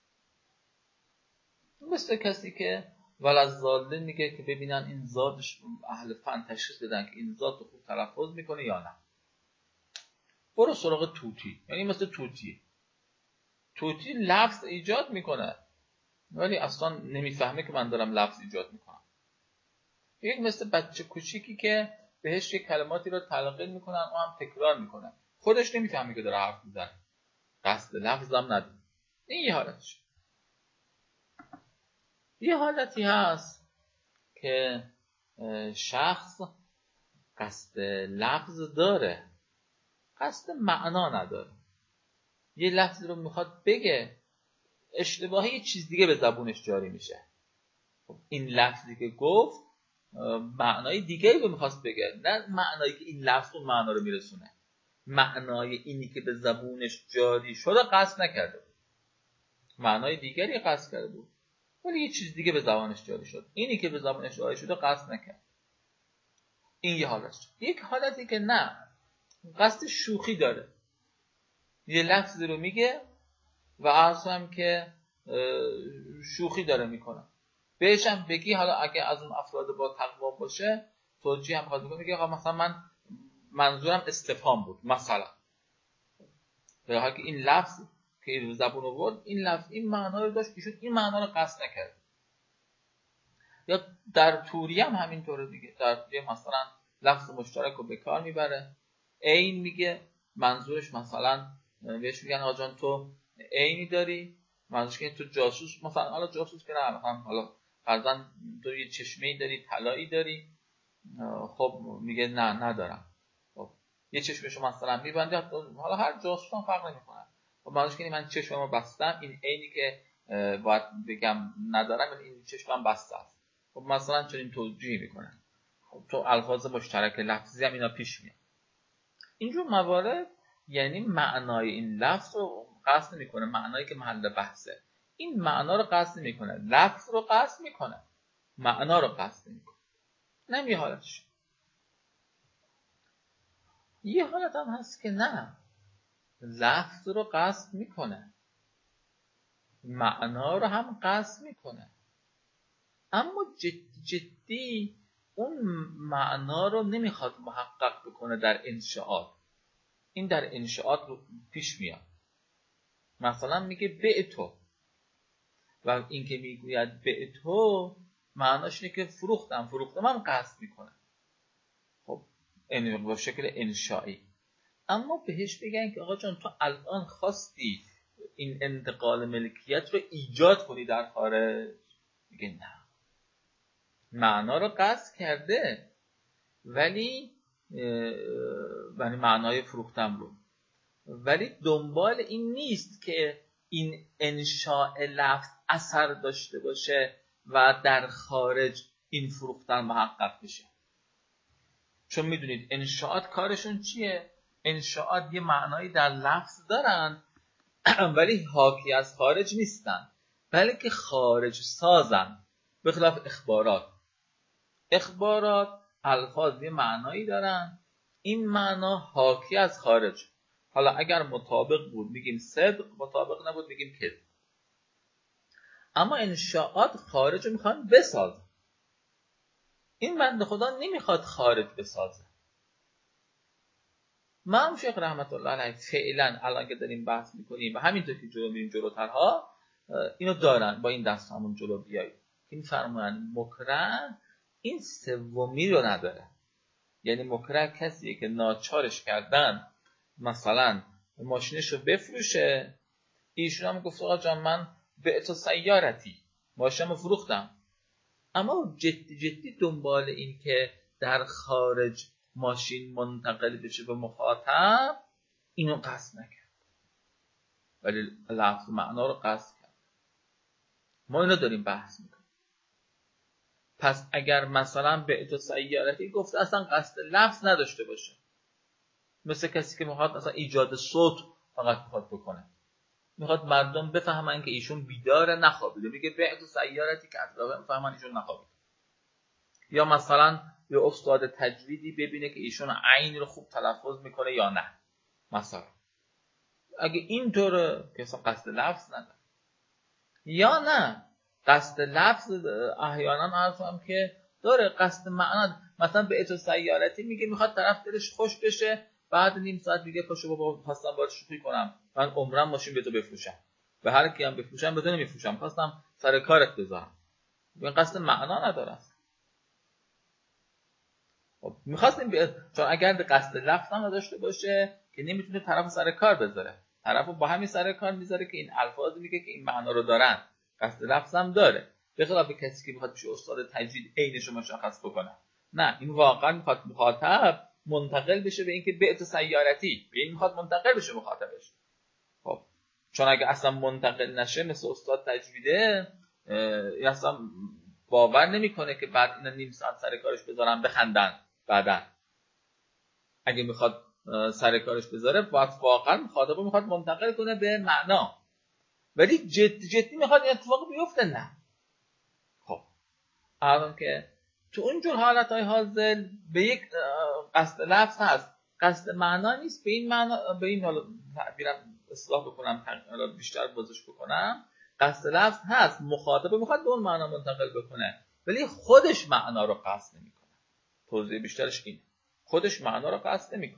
مثل کسی که ولذالین میگه که ببینن این ذاتش، اهل فن تشخیص بدن که این ذات رو خوب تلفظ میکنه یا نه. برو سراغ توتی، یعنی مثل توتی لفظ ایجاد میکنه ولی اصلا نمیفهمه که من دارم لفظ ایجاد میکنم. یک مثل بچه کوچیکی که بهش یک کلماتی رو تلقین میکنن و هم تکرار میکنه، خودش نمیفهمه که داره حرف میزنه، قصد لفظم نداره. این یه حالتش. یه حالتی هست که شخص قصد لفظ داره، قصد معنا نداره. یه لفظی رو میخواد بگه، اشتباهی یه چیز دیگه به زبونش جاری میشه. این لفظی که گفت معنای دیگه‌ای رو میخواست بگه، نه معنایی که این لفظ اون معنا رو میرسونه. معنای اینی که به زبونش جاری شده قصد نکرده بود، معنای دیگری قصد کرده بود ولی یه چیز دیگه به زبانش جاری شد. اینی که به زبانش جاری شده قصد نکرد. این یه حالت. یک حالتی که نه، قصد شوخی داره، یه لفظی رو میگه و اصلا که شوخی داره میکنه. بهش هم بگی، حالا اگه از اون افراد با تقوا باشه توجیه هم خواهد میگه آقا مثلا من منظورم استفهام بود مثلا، به حالی که این لفظ که زبون آورد این لفظ این معنا رو داشت، ایشون این معنا رو قصد نکرد. یا در توری هم همینطوره دیگه. در توری مثلا لفظ مشترک رو به کار میبره، عین میگه، منظورش مثلا بهش میگن آقا جان تو عینی داری، منظورش که تو جاسوس، مثلا حالا جاسوس که نه، مثلا حالا فرضاً تو یه چشمه‌ای داری، طلایی داری، خب میگه نه ندارم. خب یه چشمشو مثلا میبنده، حالا هر جاسوس هم فرق نمیکنه. خب منظورش که من چشممو بستم، این عینی که باید بگم ندارم، این چشمم بسته است. خب مثلا چنین توجیه میکنه. خب تو الفاظ مشترک لفظی هم اینا پیش میاد. اینجور موارد یعنی معنای این لفظ رو قصد نمیکنه، معنایی که محل بحثه این معنا رو قصد نمیکنه، لفظ رو قصد میکنه، معنا رو قصد نمیکنه. نه یه حالتش. یه حالت هم هست که نه، لفظ رو قصد میکنه، معنا رو هم قصد میکنه، اما جدی اون معنا رو نمیخواد محقق بکنه در انشاءات. این در انشاءات رو پیش میاد. مثلا میگه بعتو، و این که میگوید بعتو معناش اینه که فروختم هم قصد میکنه. خب این با شکل انشایی. اما بهش بگن که آقا جان تو الان خواستی این انتقال ملکیت رو ایجاد کنی در خارج، میگه نه، معنا رو قصد کرده ولی معنای فروختم رو، ولی دنبال این نیست که این انشاء لفظ اثر داشته باشه و در خارج این فروختن محقق بشه. چون میدونید انشاءات کارشون چیه؟ انشاءات یه معنایی در لفظ دارن ولی حاکی از خارج نیستن، بلکه خارج سازن. به خلاف اخبارات الفاظ یه معنایی دارن، این معنا حاکی از خارج. حالا اگر مطابق بود میگیم صدق، مطابق نبود میگیم کذب. اما انشاءات خارج رو میخوان بسازن. این بنده خدا نمیخواد خارج بسازه. امام شیخ رحمت الله علیه فعلا الان که داریم بحث میکنیم و همینطور که جلو میریم جلوترها اینو دارن، با این دست همون جلو بیایید این فرمودن مکره این سومی رو نداره. یعنی مکره کسیه که ناچارش کردن مثلا ماشینش رو بفروشه، ایشون هم گفت آقا جان من بعت سیارتی، ماشینم فروختم، اما جدی دنبال این که در خارج ماشین منتقل بشه به مخاطب، اینو قصد نکرد، ولی لفظ معنا رو قصد کرد. ما اینو داریم بحث میکنیم. پس اگر مثلا بعت سیارتی گفته اصلا قصد لفظ نداشته باشه، مثل کسی که میخواد مثلا ایجاد صوت فقط میخواد بکنه، میخواد مردم بفهمن که ایشون بیداره نخوابیده، میگه بعت سیارتی که اطرافا بفهمن ایشون نخوابیده. یا مثلا یه استاد تجویدی ببینه که ایشون عین رو خوب تلفظ میکنه یا نه، مثلا اگه اینطوره که اصلا قصد لفظ نداره. یا نه قصد لفظ احیانا عرض هم که داره، قصد معنا. مثلا به اتو سیارتی میگه میخواد طرف دلش خوش بشه، بعد نیم ساعت میگه پاشو بابا خواستم باهات شوخی کنم، من عمرم ماشین به تو بفروشم، به هر کی هم بفروشم به تو نمیفروشم، خواستم سر کارت بذارم. این قصد معنا نداره. خب می‌خواستیم چون اگر قصد لفظ هم نداشته باشه که نمیتونه طرفو سر کار بذاره، طرفو با همین سر کار میذاره که این الفاظ میگه که این معنا رو دارن، قصد لفظ هم داره، به خلاف کسی که میخواد بشه استاد تجوید عینش رو مشخص بکنه. نه، این واقعا میخواد مخاطب منتقل بشه به اینکه بعت سیارتی، به این میخواد منتقل بشه مخاطبش. خب چون اگه اصلا منتقل نشه مثل استاد تجویده، اصلا باور نمیکنه که بعد اینا نیم ساعت سر کارش بذارن بخندن. بعدن اگه میخواد سر کارش بذاره واقعا مخاطب میخواد منتقل کنه به معنا، ولی جدی میخواد اتفاق بیفته. نه خب الان که تو اونجور حالتهای حاضر به یک قصد لفظ هست، قصد معنا نیست. به این معنا، به این حالا تعبیرم اصلاح بکنم، حالا بیشتر بازش بکنم، قصد لفظ هست، مخاطب میخواد به اون معنا منتقل بکنه ولی خودش معنا رو قصد نمیکنه. توضیح بیشترش اینه، خودش معنا رو قصد نمیکنه.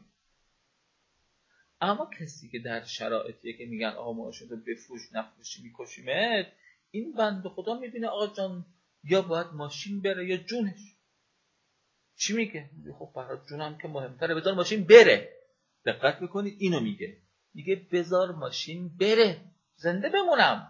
اما کسی که در شرایطیه که میگن آقا ما شده بفروش نفروشی میکشیمت، این بنده خدا میبینه آقا جان یا باید ماشین بره یا جونش. چی میگه؟ خب برای جونم که مهمتره، بذار ماشین بره. دقت بکنید اینو میگه بذار ماشین بره، زنده بمونم.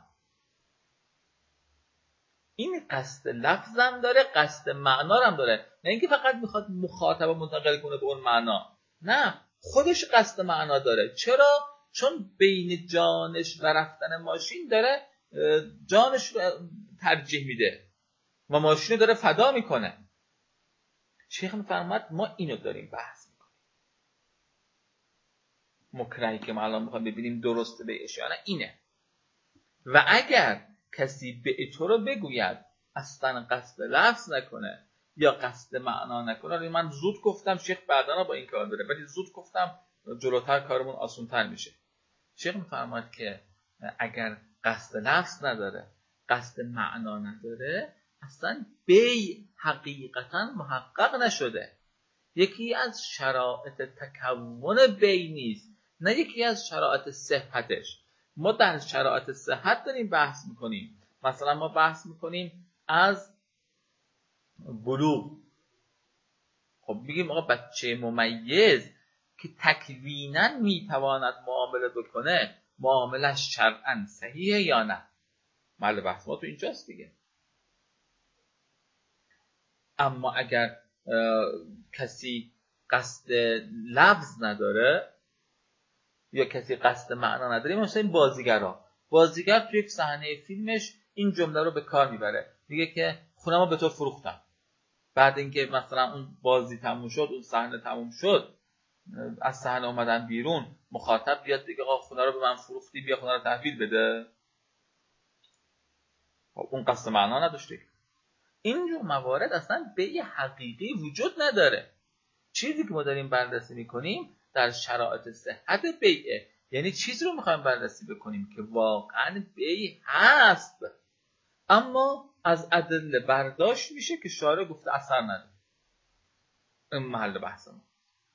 این قصد لفظم داره، قصد معنا هم داره، نه اینکه فقط میخواد مخاطب منتقل کنه به اون معنا. نه، خودش قصد معنا داره. چرا؟ چون بین جانش و رفتن ماشین داره جانش رو ترجیح میده و ماشین رو داره فدا میکنه. شیخ میفرماد ما اینو داریم بحث میکنیم. مکرهی که ما الان میخوایم ببینیم درسته به اشاره اینه. و اگر کسی به تو رو بگوید اصلا قصد لفظ نکنه یا قصد معنا نکنه، من زود گفتم شیخ بعداً با این کار داره، ولی زود گفتم جلوتر کارمون آسان‌تر میشه. شیخ میفرماد که اگر قصد لفظ نداره، قصد معنا نداره، اصلا بیع حقیقتا محقق نشده. یکی از شرایط تکون بیع نیست، نه یکی از شرایط صحتش. ما در شرایط صحت داریم بحث میکنیم. مثلا ما بحث میکنیم از بلوغ. خب میگیم آقا بچه ممیز که تکویناً میتواند معامله بکنه، معاملش شرعاً صحیحه یا نه؟ محل بحث ما تو اینجاست دیگه. اما اگر کسی قصد لفظ نداره یا کسی قصد معنا نداره، مثلا این بازیگر تو یک صحنه فیلمش این جمله رو به کار میبره، میگه که خونمو به تو فروختم. بعد اینکه مثلا اون بازی تموم شد، اون صحنه تموم شد، از صحنه اومدن بیرون، مخاطب بیاد دیگه آقا خونه رو به من فروختی، بیا خونه رو تحویل بده. اون قصد معنا نداشته. اینجور موارد اصلا بیع حقیقی وجود نداره. چیزی که ما داریم بررسی میکنیم در شرایط صحت بیعه، یعنی چیزی رو میخوایم بررسی بکنیم که واقعا بیع هست اما از ادله برداشت میشه که شارع گفته اثر نداره. این محل بحث ما.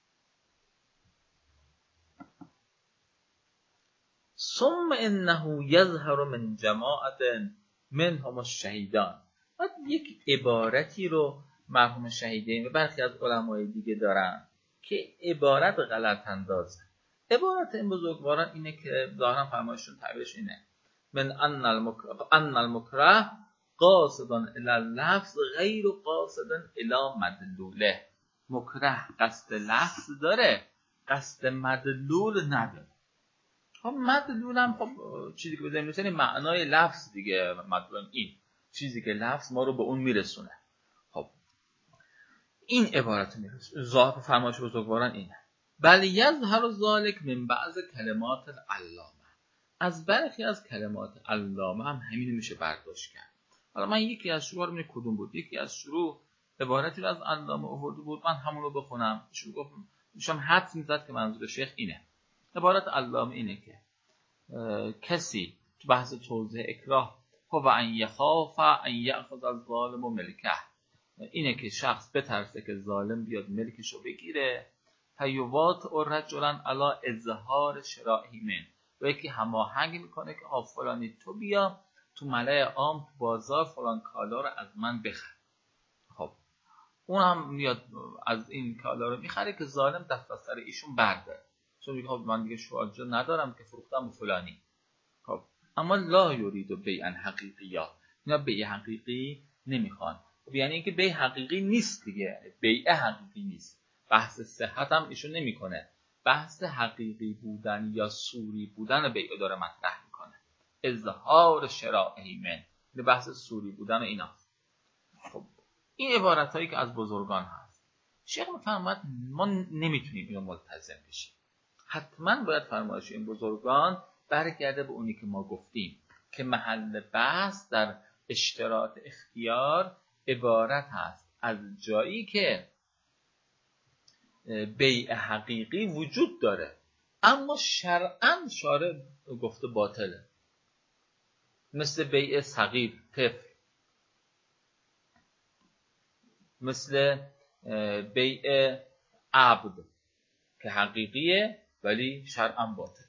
ثم انه یظهر من جماعت منهم الشهیدان. بعد یک عبارتی رو مرحوم شهیدین و برخی از علمای دیگه دارن که عبارت غلط اندازه. عبارت این بزرگواران اینه که ظاهرا فرمایشون تعبیرش اینه: من ان المکره قاصد الی اللفظ غیر قاصد الی مدلوله. مکره قصد لفظ داره، قصد مدلول نداره. خب مدلول هم خب چیزی که بزنیم مثلا معنای لفظ دیگه، مدلول این چیزی که لفظ ما رو به اون میرسونه. خب این عبارت میرسونه. ظاهر فرمایش بزرگواران اینه. بل یظهر ذلک من بعض کلمات العلامه. از برخی از کلمات علامه هم همین میشه برداشت کرد. حالا من یکی از شروع رو کدوم بود؟ یکی از شروع عبارتی رو از علامه آورده بود، من همون رو بخونم. ایشون گفت، ایشون حدس میزد که منظور شیخ اینه. عبارت علامه اینه که کسی تو بحث توضیح اکراه هو ان یخاف ان یأخذ الظالم ملکه، اینه که شخص بترسه که ظالم بیاد ملکشو بگیره. فیوات رجلا علی اظهار شرائه من، و یکی هماهنگ میکنه که فلانی تو بیا تو ملأ عام تو بازار فلان کالا رو از من بخر. خب اون هم میاد از این کالا رو میخره که ظالم دست از سر ایشون برداره، چون میگه خب من دیگه شوادجا ندارم که فروختم به فلانی. خب اما لا یرید بیع حقیقی، یا اینا بیع حقیقی نمیخوان. خب یعنی اینکه بیع حقیقی نیست دیگه، بیع حقیقی نیست. بحث صحت هم ایشون نمیکنه، بحث حقیقی بودن یا سوری بودن بیع داره مطرح میکنه. اظهار شرائه من، این بحث سوری بودن ایناست. خب این عبارت هایی که از بزرگان هست، شیخ میفرماید ما نمیتونیم اینو ملتزم بشیم. حتما باید فرمایش این بزرگان برگرده به اونی که ما گفتیم که محل بحث در اشتراط اختیار عبارت هست از جایی که بیع حقیقی وجود داره اما شرعاً شارع گفته باطله، مثل بیع صغیر طفل، مثل بیع عبد که حقیقیه ولی شرعاً باطله،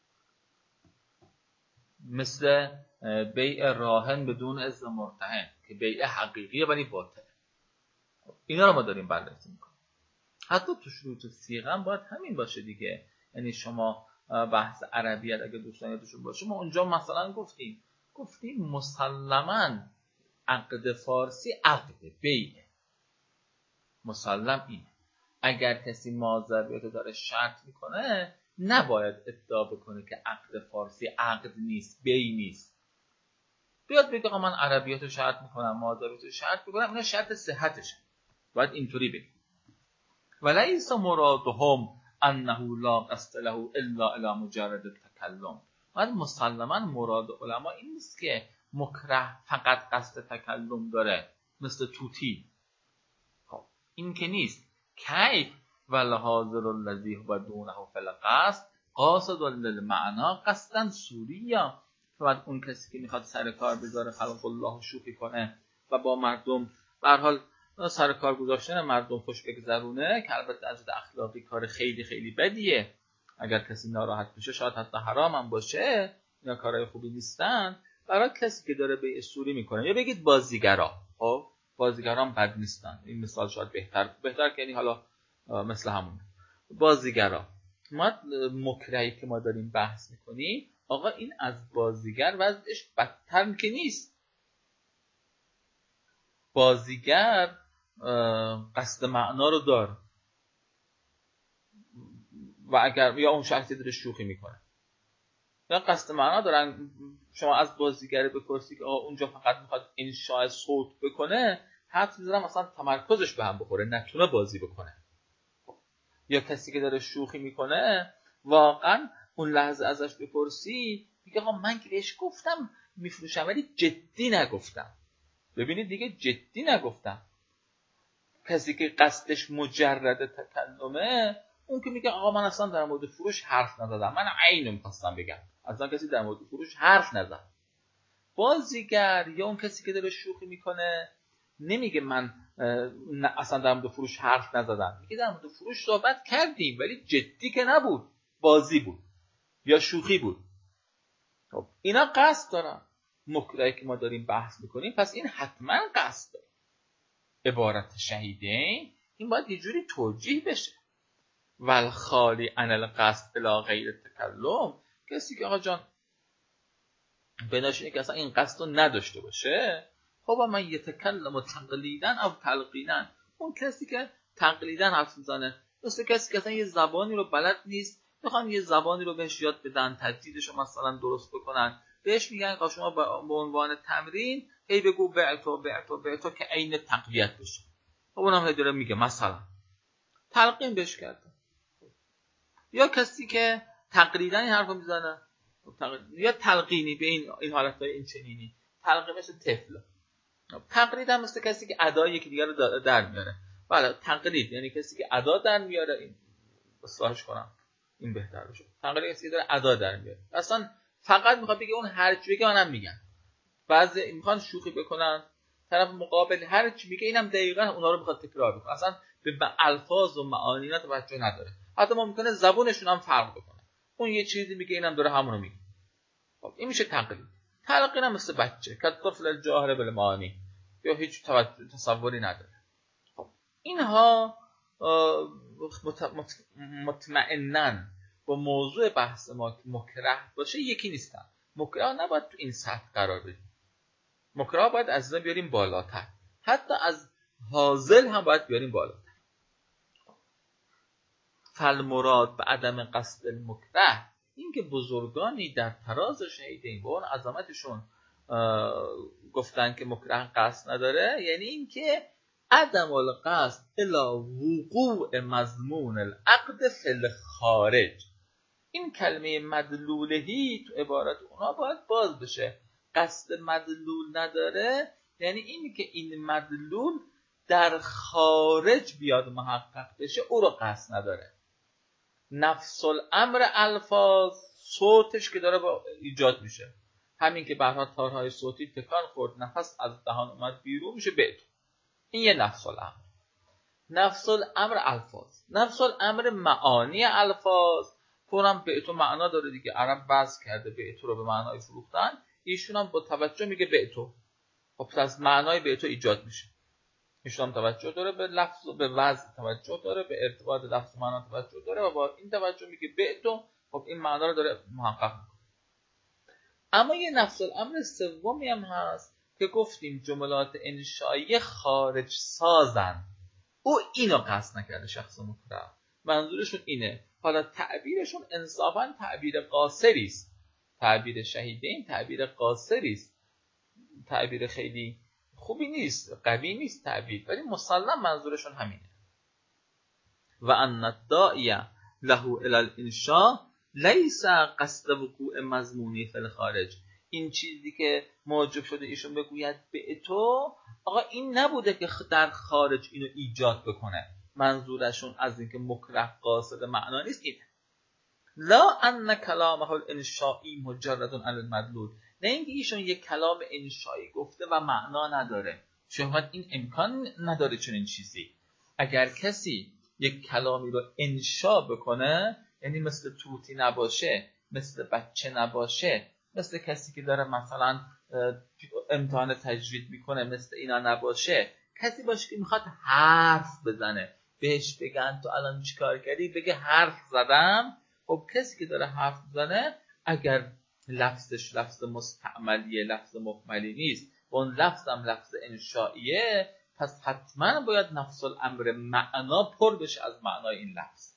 مثل بیع راهن بدون اذن مرتهن که بیع حقیقیه ولی باطله. اینا رو ما داریم بررسی میکنیم. حتی تو شروط صیغه هم باید همین باشه دیگه. یعنی شما بحث عربیت اگه دوستان یادشون باشه، ما اونجا مثلا گفتیم مسلماً عقد فارسی عقد بیعه، مسلم اینه. اگر کسی ماذبیت داره شرط میکنه نباید ادعا بکنه که عقد فارسی عقد نیست، بیع نیست. بیاد بگه من عربیات رو شرط میکنم، ماذبیت رو شرط میکنم، اینا شرط صحتشه. باید اینطوری بگه. ولیس مرادهم انه لا قصد له الا الی مجرد التکلم. باید مسلما مراد علما این نیست که مکره فقط قصد تکلم داره مثل توتی. خب این که نیست. کیف والحاضر الذی هو دونه فی القصد قاصد للمعنا قصدا سوریا. فقط اون کسی که میخواد سر کار بذاره خلق الله شوخی کنه و با مردم به هر حال سر کار گذاشتن مردم خوش بگذرونه، که البته از اخلاقی کار خیلی خیلی بدیه، اگر کسی ناراحت بشه شاید حتی حرام هم باشه، اینا کارهای خوبی نیستن. برای کسی که داره به سوری میکنه، یا بگید بازیگرا، خب بازیگران بد نیستن، این مثال شاید بهتر که یعنی حالا مثل همون بازیگرا. ما مکرهی که ما داریم بحث میکنیم، آقا این از بازیگر وضعش بدتر که نیست. بازیگر قصد معنا رو داره و اگر یا اون شخصی داره شوخی میکنه یا قصد معنا دارن، شما از بازیگر بپرسی که اونجا فقط میخواد انشاء صوت بکنه، حدس میزنم مثلا تمرکزش به هم بخوره نتونه بازی بکنه. یا کسی که داره شوخی میکنه واقعا اون لحظه ازش بپرسی میگه آقا من که بهش گفتم میفروشم ولی جدی نگفتم. ببینید دیگه جدی نگفتم. کسی که قصدش مجرد تکلمه، اون که میگه آقا من اصلا در مورد فروش حرف نزدم، من عینو میخواستم بگم، اصلا کسی در مورد فروش حرف نزد. بازیگر یا اون کسی که داره شوخی میکنه نمیگه من اصلا در مورد فروش حرف نزدم، میگه در مورد فروش صحبت کردیم ولی جدی که نبود، بازی بود یا شوخی بود. خب اینا قصد دارن. مکرهی که ما داریم بحث میکنیم پس این حتما قصد داره. عبارت شهیدین این باید یه جوری توجیه بشه. والخالی عن القصد الی غیر التکلم، کسی که آقا جان بناشینه که اصلا این قصد رو نداشته باشه، خب من یتکلم تقلیدن او تلقینن، اون کسی که تقلیداً حرف میزنه، مثل کسی که اصلا یه زبانی رو بلد نیست، میخوان یه زبانی رو بهش یاد بدن، تجدیدش رو مثلا درست بکنن، بهش میگن که شما به عنوان تمرین هی بگو بعتو که عین تقویت بشه. خب اونم هی داره میگه مثلا تلقین بهش کرده. یا کسی که تقلیداً این حرفو میزنه، یا تلقینی به این حالتهای این چنینی، تلقین مثل طفل. تقلید هم مثل کسی که ادای یکی دیگر رو در میاره. بله تقلید یعنی کسی که ادا در میاره، این اصلاحش کنم این بهتر بشه. تقلید کسی که داره ادا در میاره، اصلا فقط میخواد بگه اون هر چی بگه منم میگم. بعضی میخوان شوخی بکنن، طرف مقابل هر چی میگه اینم دقیقاً اونا رو میخواد تکرار بکنه، اصلا به الفاظ و معانی اینا توجه نداره، حتی ممکنه زبونشون هم فرق بکنه، اون یه چیزی میگه اینم داره همون رو میگه. خب این میشه تقلید. تلقین هم مثل بچه که طفل الجاهل بالمعانی، یا هیچ تصوری نداره. خب اینها مطمئناً با موضوع بحث ما که مکره باشه یکی نیستن. مکره نباید تو این سطح قرار بدیم، مکره باید از اینا بیاریم بالاتر، حتی از حاضل هم باید بیاریم بالاتر. فالمراد به عدم قصد المکره، این که بزرگانی در تراز شهیدین با اون عظمتشون گفتن که مکره قصد نداره، یعنی این که عدم القصد الی وقوع مضمون العقد فی الخارج. این کلمه مدلولهی تو عبارت اونا باید باز بشه. قصد مدلول نداره یعنی این که این مدلول در خارج بیاد محقق بشه، او رو قصد نداره. نفس الامر الفاظ، صوتش که داره با ایجاد میشه، همین که برها تارهای صوتی تکان خورد، نفس از دهان اومد بیرون، میشه بعتو. این یه نفس الامر. نفس الامر الفاظ، نفس الامر معانی الفاظ، اونم بعتو معنا داره دیگه، عرب وضع کرده بعتو رو به معنای فروختن، ایشون هم با توجه میگه بعتو. خب از معنای بعتو ایجاد میشه، ایشون هم توجه داره به لفظ و به وضع توجه داره، به ارتباط لفظ و معنا توجه داره و با این توجه میگه بعتو. خب این معنا رو داره محقق میکنه. اما یه نفس الامر سومی هم هست که گفتیم جملات انشایی خارج سازن، او اینو قصد نکرده شخص مکره، منظورشون اینه. حالا تعبیرشون انصافا تعبیر قاصری است، تعبیر شهیدین تعبیر قاصری است، تعبیر خیلی خوبی نیست، قوی نیست تعبیر، ولی مسلم منظورشون همینه. و ان الداعی له الی الانشاء لیس قصد وقوع مضمونی فی الخارج. این چیزی که موجب شده ایشون بگوید بعتو، آقا این نبوده که در خارج اینو ایجاد بکنه، منظورشون از اینکه مکره قاصد معنا نیست اینه. لا ان کلامه الانشائی مجرد عن المدلول، نه اینکه ایشون یک کلام انشایی گفته و معنا نداره، شاید این امکان نداره چنین چیزی. اگر کسی یک کلامی رو انشا بکنه، یعنی مثل طوطی نباشه، مثل بچه نباشه، مثل کسی که داره مثلا امتحان تجوید میکنه مثل اینا نباشه، کسی باشه که میخواد حرف بزنه، بهش بگن تو الان چیکار کردی، بگه حرف زدم. خب کسی که داره حرف بزنه اگر لفظش لفظ مستعملیه، لفظ مهملی نیست، و اون لفظ هم لفظ انشائیه، پس حتما باید نفس الامر معنا پر بشه از معنای این لفظ.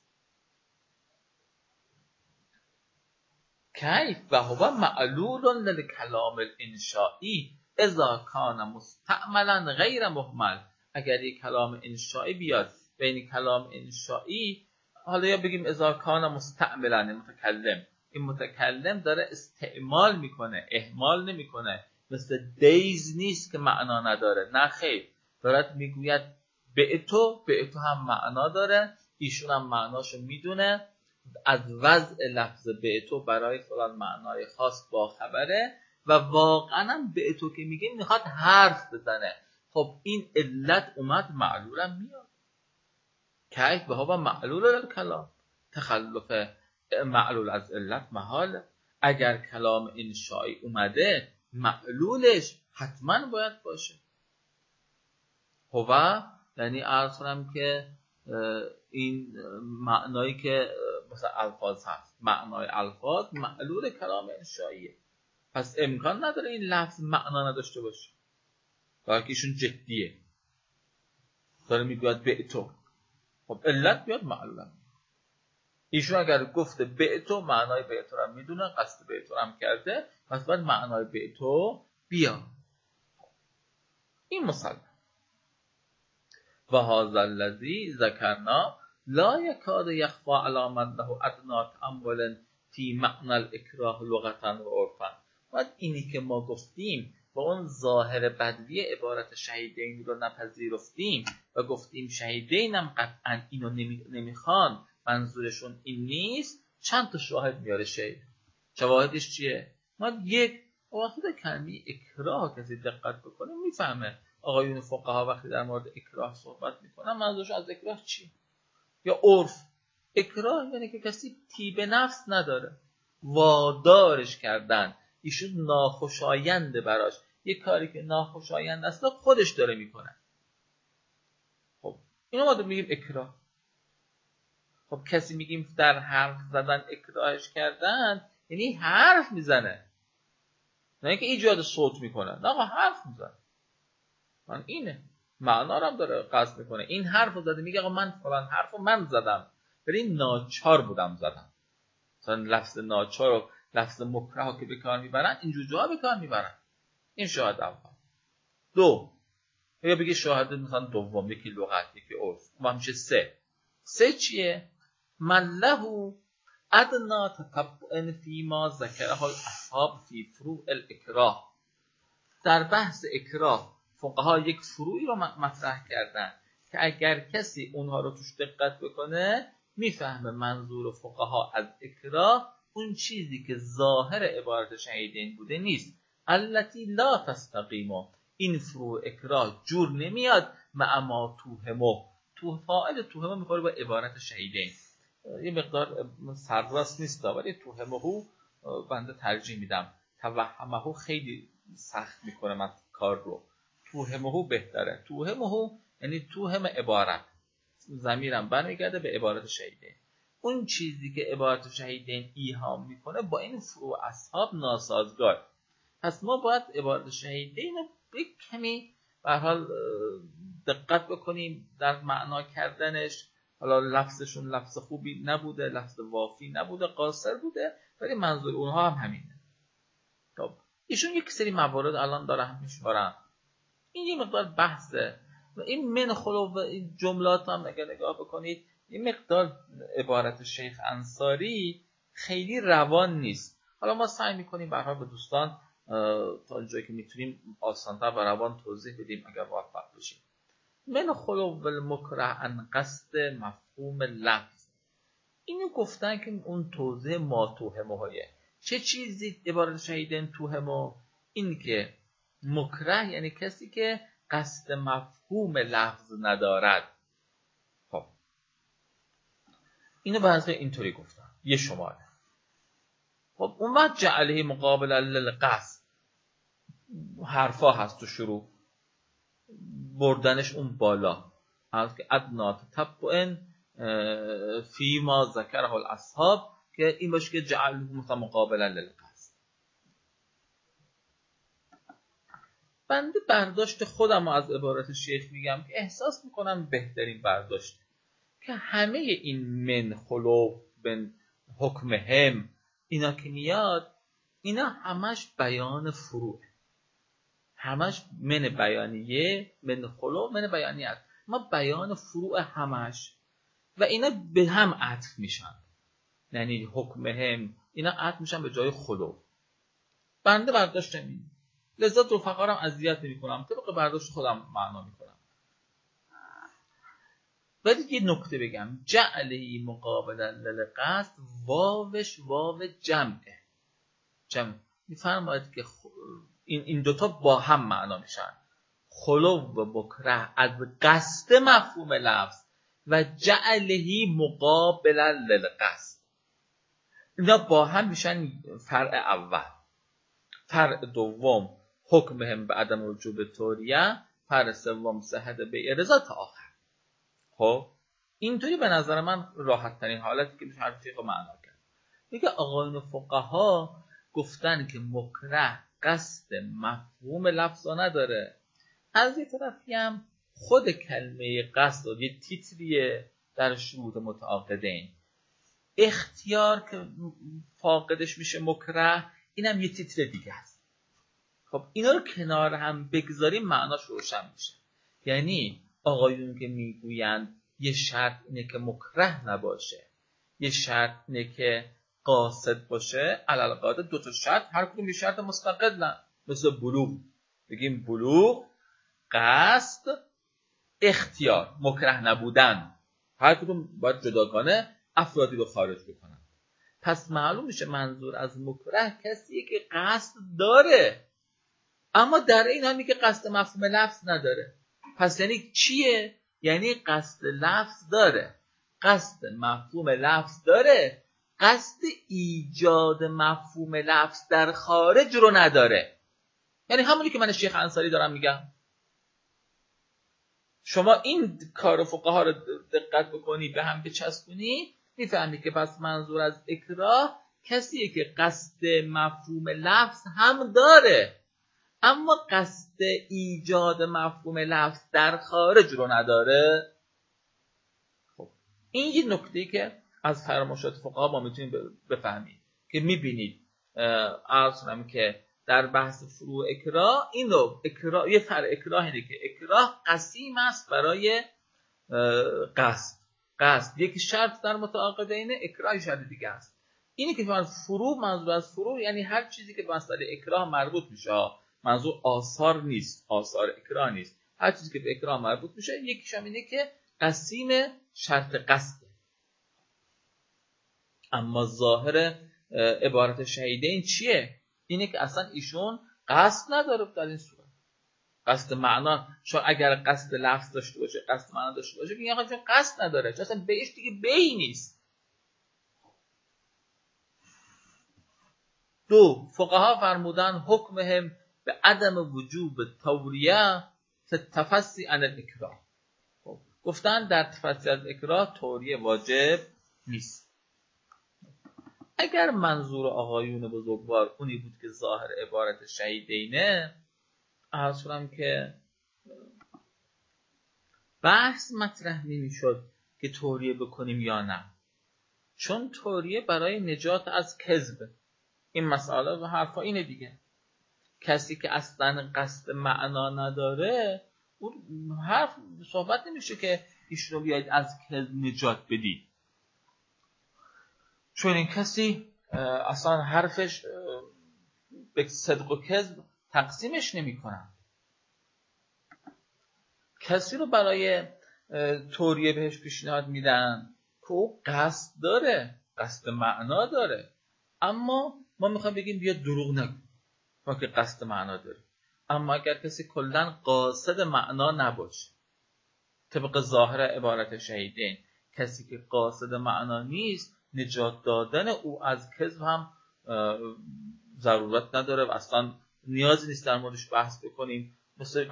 کیف و هو معلول للکلام الانشائی اذا کان مستعملا غیر مهمل. اگر یک کلام انشائی بیاد بین کلام انشائی، حالا یا بگیم اذا کان مستعملا، متکلم، این متکلم داره استعمال میکنه، اهمال نمیکنه، مثل دیز نیست که معنا نداره، نه خیر، دارد میگوید بعتو هم معنا داره، ایشون هم معناشو میدونه، از وضع لفظ بعتو برای فلان معنای خاص با خبره و واقعا هم بعتو که میگه میخواد حرف بزنه. خب این علت اومد، معلولم میاد. کیف به هوا معلول الکلام، تخلف معلول از علت محاله. اگر کلام انشایی اومده معلولش حتما باید باشه. هوا یعنی عرض کنم که این معنایی که مثلا الفاظ هست، معنای الفاظ معلول کلام انشائیه، پس امکان نداره این لفظ معنا نداشته باشه. بلکه ایشون جدیه، داره میگوید بعتو، خب علت بیاد معلم. ایشون اگر گفته بعتو، معنای بعتو رو میدونه، قصد بعتو هم کرده، پس باید معنای بعتو بیا. این مسلم. و هذا الذی ذکرنا لا یکاد یخفی علی من له ادنی تأمل فی معنی الاکراه لغتا و عرفا. باید اینی که ما گفتیم با اون ظاهر بدوی عبارت شهیدین رو نپذیرفتیم و گفتیم شهیدین هم قطعا اینو نمیخوان، منظورشون این نیست، چند تا شاهد میاره شیخ. شواهدش چیه؟ ما یک واحد کلمه اکراه کسی دقت بکنه میفهمه آقایون فقها وقتی در مورد اکراه صحبت میکنن منظورش از اکراه چی؟ یا عرف. اکراه یعنی که کسی طیب نفس نداره، وادارش کردن، ایشون ناخوشاینده براش، یه کاری که ناخوشایند است خودش داره میکنه. خب اینو ما میگیم اکراه. خب کسی میگیم در حرف زدن اکراهش کردن یعنی حرف میزنه، نه اینکه ایجاد صوت میکنه، نه آقا حرف میزنه. من اینه معنا رو هم داره قصد میکنه، این حرفو زده، میگه آقا من فلان حرفو من زدم ولی ناچار بودم زدم. مثلا لفظ ناچار و لفظ مکره که به کار میبرن اینجور جاها به کار میبرن. این شاهد اول. دو، یا بگی شاهد مثلا دوم، یکی لغت یکی عرف، ما میشه سه چیه؟ من له ادنا تتبع فیما ذکره الاصحاب فی فروع الاکراه. در بحث اکراه فقها یک فروعی رو مطرح کردن که اگر کسی اونها رو توش دقت بکنه میفهمه منظور فقها از اکراه اون چیزی که ظاهر عبارت شهیدین بوده نیست. التی لا تستقیم. این فروع اکراه جور نمیاد مع ما توهمه. تو فاعل توهمه میخوره با عبارت شهیدین. یه مقدار سرراست نیست ولی توهمه بنده ترجیح میدم. توهمه خیلی سخت میکنه من کار رو. توهمه بهتره. توهمه یعنی توهم عبارت، ضمیرم برمیگرده به عبارت شهیدین. اون چیزی که عبارت شهیدین ایهام میکنه با این فروع اصحاب ناسازگار. پس ما باید عبارت شهیدین رو به کمی به هر حال دقت بکنیم در معنا کردنش. حالا لفظشون لفظ خوبی نبوده، لفظ وافی نبوده، قاصر بوده، ولی منظور اونها هم همینه. خب ایشون یک سری موارد الان داره هم میشمارن. این یه مقدار بحثه و این من خلو و این جملات هم اگر نگاه بکنید این مقدار عبارت شیخ انصاری خیلی روان نیست. حالا ما سعی میکنیم به هر حال به دوستان تا اونجایی که میتونیم آسان‌تر و روان توضیح بدیم اگر موفق بشیم. من خلو و المکره ان قصد مفهوم لفظ. اینو گفتن که اون توضیح ما توهمه هایه. چه چیزی عبارت شهیدین توهمه؟ این که مکره یعنی کسی که قصد مفهوم لفظ ندارد. خب اینو بعضی اینطوری گفتن یه شماره. خب اون وقت جعله مقابل للقصد حرفا هست تو شروع بردنش اون بالا از که ادنا تتبع فی ما ذکره الاصحاب که این باشه که جعله مقابل للقصد. بنده برداشت خودم از عبارت شیخ میگم که احساس میکنم بهترین برداشت که همه این من خلو بن حکم هم اینا که میاد اینا همش بیان فروع، همش من بیانیه، من خلو من بیانیه است. ما بیان فروع همش و اینا به هم عطف میشن، یعنی حکم هم اینا عطف میشن به جای خلو. بنده برداشت این لذا رفقارم اذیت نمی‌کنم، طبق برداشت خودم معنا میکنم. ولی یه نکته بگم، جعله مقابلا للقصد واوش واو جمعه. جمع میفرماید که این دوتا با هم معنا میشن. خلو و مکره از قصد مفهوم لفظ و جعله مقابلا للقصد اینا با هم میشن فرع اول. فرع دوم حکمهم به عدم وجوب توریه، فرع سوم صحت بیع رضا تا آخر. خب اینطوری به نظر من راحت ترین حالتی که میشه هر فقه معنا کرد. میگه آقایون فقها گفتن که مکره قصد مفهوم لفظا نداره. از یه طرفی هم خود کلمه قصد یه تیتریه در شروط متعاقدین. اختیار که فاقدش میشه مکره، اینم یه تیتر دیگه است. خب اینا رو کنار هم بگذاریم معناش روشن میشه. یعنی آقایون که میگویند یه شرط اینه که مکره نباشه، یه شرط اینه که قاصد باشه، علالقاعده دو تا شرط هر کدوم یه شرط مستقلن. مثل بلوغ، بگیم بلوغ، قصد، اختیار، مکره نبودن، هر کدوم باید جداگانه افرادی رو خارج بکنن. پس معلوم میشه منظور از مکره کسیه که قصد داره اما در این حالی که قصد مفهوم لفظ نداره. پس یعنی چیه؟ یعنی قصد لفظ داره، قصد مفهوم لفظ داره، قصد ایجاد مفهوم لفظ در خارج رو نداره. یعنی همونی که من شیخ انصاری دارم میگم. شما این کار فقها رو دقت بکنی به هم بچسبونی، میفهمی که پس منظور از اکراه کسیه که قصد مفهوم لفظ هم داره اما قصد ایجاد مفهوم لفظ در خارج رو نداره. خب این یه نکته‌ای که از فرمایشات فقها ما میتونیم بفهمیم که میبینید عرض کنم که در بحث فروع اکراه اینو اکراه یه فرع اکراه اینه که اکراه قسیم است برای قصد یک شرط در متعاقدین، اکراه شرط دیگه است. اینی که فروع منظور از فروع یعنی هر چیزی که به مسئله اکراه مربوط میشه، منظور آثار نیست، آثار اکراه نیست، هر چیزی که به اکراه مربوط میشه یکیش هم اینه که قسیم شرط قصده. اما ظاهر عبارت شهیدین چیه؟ اینه که اصلا ایشون قصد نداره در این صورت. قصد معنا، شو اگر قصد لفظ داشته باشه، قصد معنا داشته باشه، میگه آقا چون قصد نداره، چون اصلا بهش دیگه بی نیست. دو، فقها فرمودن حکمهم به عدم وجوب توریه تفسی عن الاکراه. گفتن در تفسی از اکراه توریه واجب نیست. اگر منظور آقایون بزرگوار اونی بود که ظاهر عبارت شهیدینه، عرض کنم که بحث مطرح نمی‌شد که توریه بکنیم یا نه، چون توریه برای نجات از کذب. این مسئله و حرفا اینه دیگه. کسی که اصلا قصد معنا نداره، اون حرف صحبت نمیشه که ایشونو بیاید از کذب نجات بدید، چون این کسی اصلا حرفش به صدق و کذب تقسیمش نمی کنن. کسی رو برای توریه بهش پیشنهاد میدن که او قصد داره، قصد معنا داره، اما ما میخوایم بگیم بیا دروغ نگو ما که قصد معنا داره. اما اگر کسی کلن قاصد معنا نباشه، طبق ظاهر عبارت شهیدین کسی که قاصد معنا نیست، نجات دادن او از کذب هم ضرورت نداره و اصلا نیازی نیست در موردش بحث بکنیم. مثل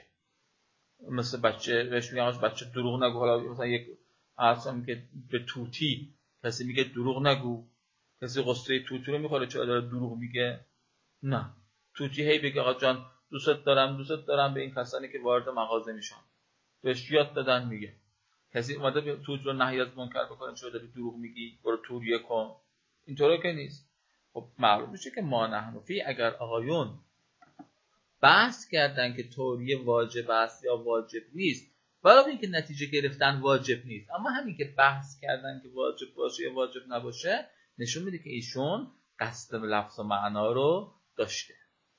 بچه بهش میگم بچه دروغ نگو. حالا مثلا یک عرضم که به توتی کسی میگه دروغ نگو، کسی قصه توتی رو میخوره چرا داره دروغ میگه؟ نه، توتی هی بگه آقا جان دوست دارم به این کسانی که وارد مغازه میشن، بهش یاد دادن میگه. کسی اومده به توتی رو نهی از منکر بکنه چرا داری دروغ میگی، برو توریه کن، اینطوره که نیست. خب معلوم میشه که ما نحنفی اگر آقایون بحث کردن که توریه واجب است یا واجب نیست، برای اینکه نتیجه گرفتن واجب نیست، اما همین که بحث کردن که واجب باشه یا واجب نباشه نشون میده که ایشون قصد لفظ و معنا رو داشته.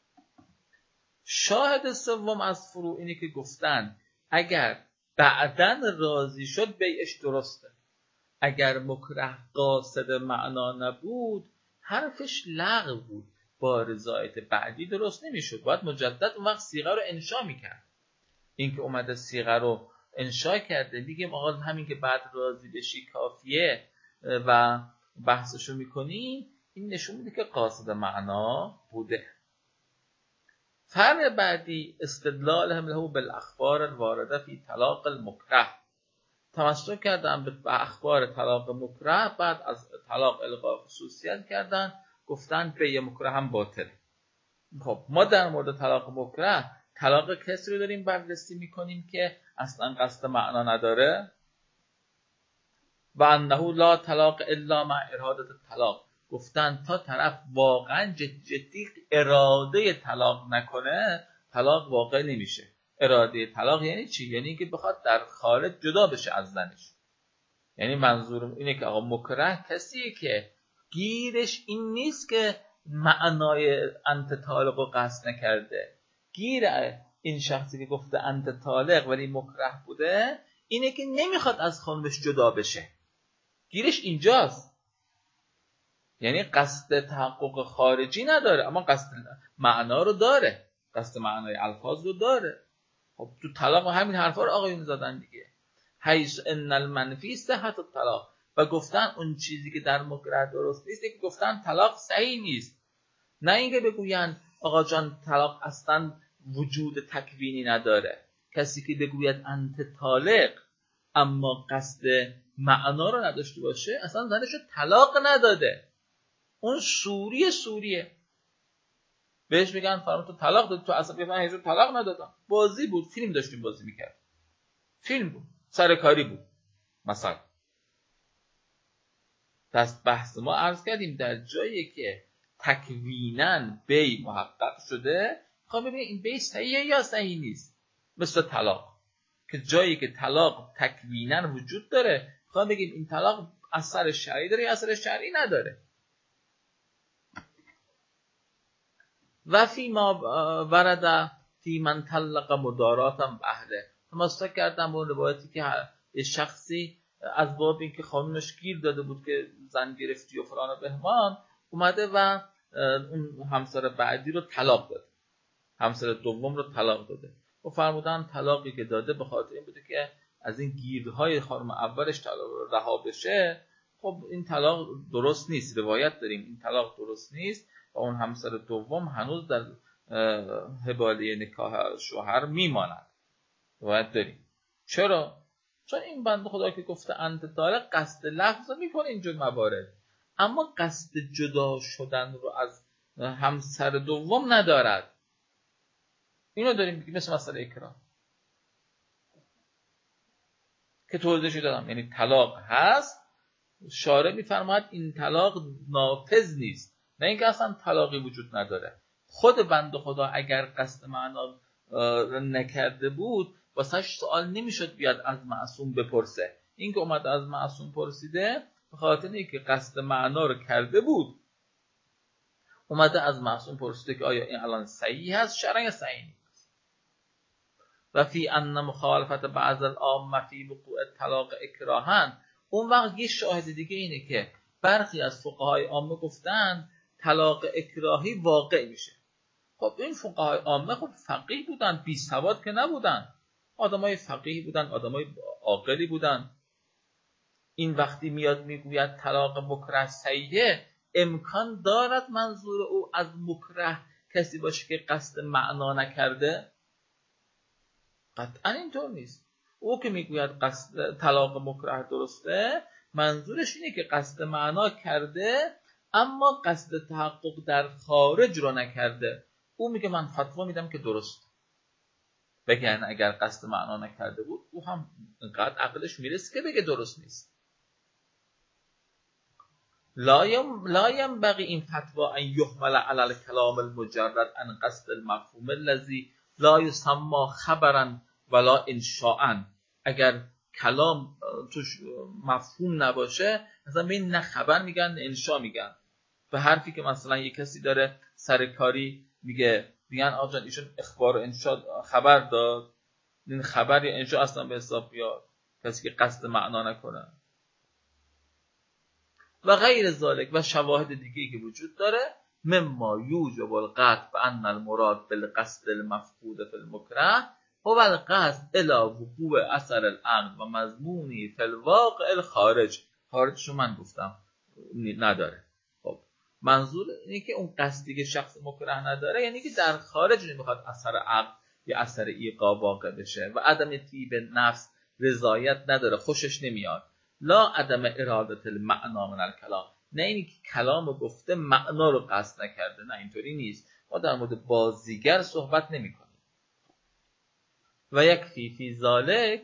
شاهد سوم از فروع اینی که گفتن اگر بعدن راضی شد بیعش درسته. اگر مکره قاصد معنا نبود حرفش لغو بود، با رضایت بعدی درست نمیشد، باید مجدد اون وقت صیغه رو انشا میکرد. این که اومده صیغه رو انشا کرده میگیم آقا همین که بعد راضی بشی کافیه و بحثشو میکنی، این نشون میده که قاصد معنا بوده. فرع بعدی استدلالهم له بالاخبار الوارده فی طلاق المکره. تمسک کردن به اخبار طلاق مکره، بعد از طلاق الغا خصوصیت کردن، گفتن بیع مکره هم باطله. خب ما در مورد طلاق مکره طلاق کسی رو داریم بررسی میکنیم که اصلا قصد معنا نداره. و انه لا طلاق الا مع اراده الطلاق. گفتن تا طرف واقعا جدی اراده طلاق نکنه طلاق واقع نمیشه. اراده طلاق یعنی چی؟ یعنی که بخواد در خارج جدا بشه از زنش. یعنی منظورم اینه که آقا مکره کسیه که گیرش این نیست که معنای انت طالق رو قصد نکرده. گیر این شخصی که گفته انت طالق ولی مکره بوده اینه که نمیخواد از خانمش جدا بشه. گیرش اینجاست. یعنی قصد تحقق خارجی نداره اما قصد معنا رو داره، قصد معنای الفاظ رو داره. خب تو طلاق همین حرفا رو آقایون زدن دیگه. حیث ان المنفی صحت الطلاق، و گفتن اون چیزی که در مکره درست نیست که گفتن طلاق صحیح نیست. نه اینکه بگوین آقا جان طلاق اصلا وجود تکوینی نداره. کسی که بگوید انت طالق اما قصد معنا رو نداشته باشه اصلا زنشو طلاق نداده. اون سوریه بهش میگن فرام تو طلاق دادی، تو اصلا بفهم هیچ طلاق ندادم. بازی بود، فیلم داشتیم بازی میکرد، فیلم بود، سرکاری بود مثلا. پس بحث ما عرض کردیم در جایی که تکویناً بی محقق شده خواهم ببینیم این بی صحیحه یا صحیح نیست. مثل طلاق که جایی که طلاق تکویناً وجود داره خواهم بگیم این طلاق اثر شرعی داره یا اثر شرعی نداره. و فی ما ورد فی من طلق مداراتم اهله. مستق کردم به اون روایتی که شخصی از باب این که خانومش گیر داده بود که زن گرفتی و فلان و بهمان اومده و اون همسر بعدی رو طلاق داده، همسر دوم رو طلاق داده و فرمودن طلاقی که داده به خاطر این بوده که از این گیرهای خانم اولش رها بشه. خب این طلاق درست نیست، روایت داریم این طلاق درست نیست و اون همسر دوم هنوز در حباله نکاح شوهر میماند. روایت داریم. چرا؟ چون این بنده خدا که گفته انت طالق قصد لفظ میکنه اینجور موارد، اما قصد جدا شدن رو از همسر دوم ندارد. اینو داریم بگیم مثل مسئله اکراه که توضیحش دادم. یعنی طلاق هست، شارع میفرماید این طلاق نافذ نیست، نه اینکه اصلا طلاقی وجود نداره. خود بنده خدا اگر قصد معنا نکرده بود واسهش سوال نمیشد بیاد از معصوم بپرسه. این که اومد از معصوم پرسیده به خاطر اینکه قصد معنا رو کرده بود، اومده از معصوم پرسیده که آیا این الان صحیح هست شرعاً یا صحیح نیست. و فی ان مخالفت بعض العامه فی وقوع طلاق اکراهن، اون وقت یه شاهد دیگه اینه که برخی از فقهای عامه گفتن طلاق اکراهی واقع میشه. خب این فقهای عامه خب فقیه بودن، بی سواد که نبودن، آدمای فقیه بودن، آدمای عاقلی بودن. این وقتی میاد میگوید طلاق مکره صحیحه، امکان دارد منظور او از مکره کسی باشه که قصد معنا نکرده؟ قطعا اینطور نیست. او که میگوید قصد طلاق مکره درسته منظورش اینه که قصد معنا کرده اما قصد تحقق در خارج رو نکرده. او میگه من فتوا میدم که درست، بگن اگر قصد معنا نکرده بود او هم اینقدر عقلش میرسه که بگه درست نیست. لا ينبغي این فتوا ان يحمل على الكلام المجرد عن قصد المفهوم الذي لا يسمى خبرا ولا انشاء. اگر کلام توش مفهوم نباشه مثلا ببین نه خبر میگن نه انشا میگن. به حرفی که مثلا یه کسی داره سرکاری میگن آقا جان ایشون اخبار و انشا خبر داد، این خبر یا انشا اصلا به حساب بیاد کسی که قصد معنا نکنه و غیر ذالک و شواهد دیگه‌ای که وجود داره. مما یوجب القطع بان المراد بالقصد المفقود فی المکره هو القصد الى وقوع اثر العقد و مضمونی فی الواقع الخارج. خارجشو من گفتم نداره. خب منظور اینه که اون قصدی که شخص مکره نداره یعنی که در خارج نمیخواد اثر عقد یا اثر ایقاع واقع بشه و عدم طیب نفس رضایت نداره، خوشش نمیاد. لا عدم اراده المعنا من الکلام، نه اینی که کلامو گفته معنا رو قصد نکرده، نه اینطوری نیست. ما در مورد بازیگر صحبت نمی کنیم. و یکفی فی ذالک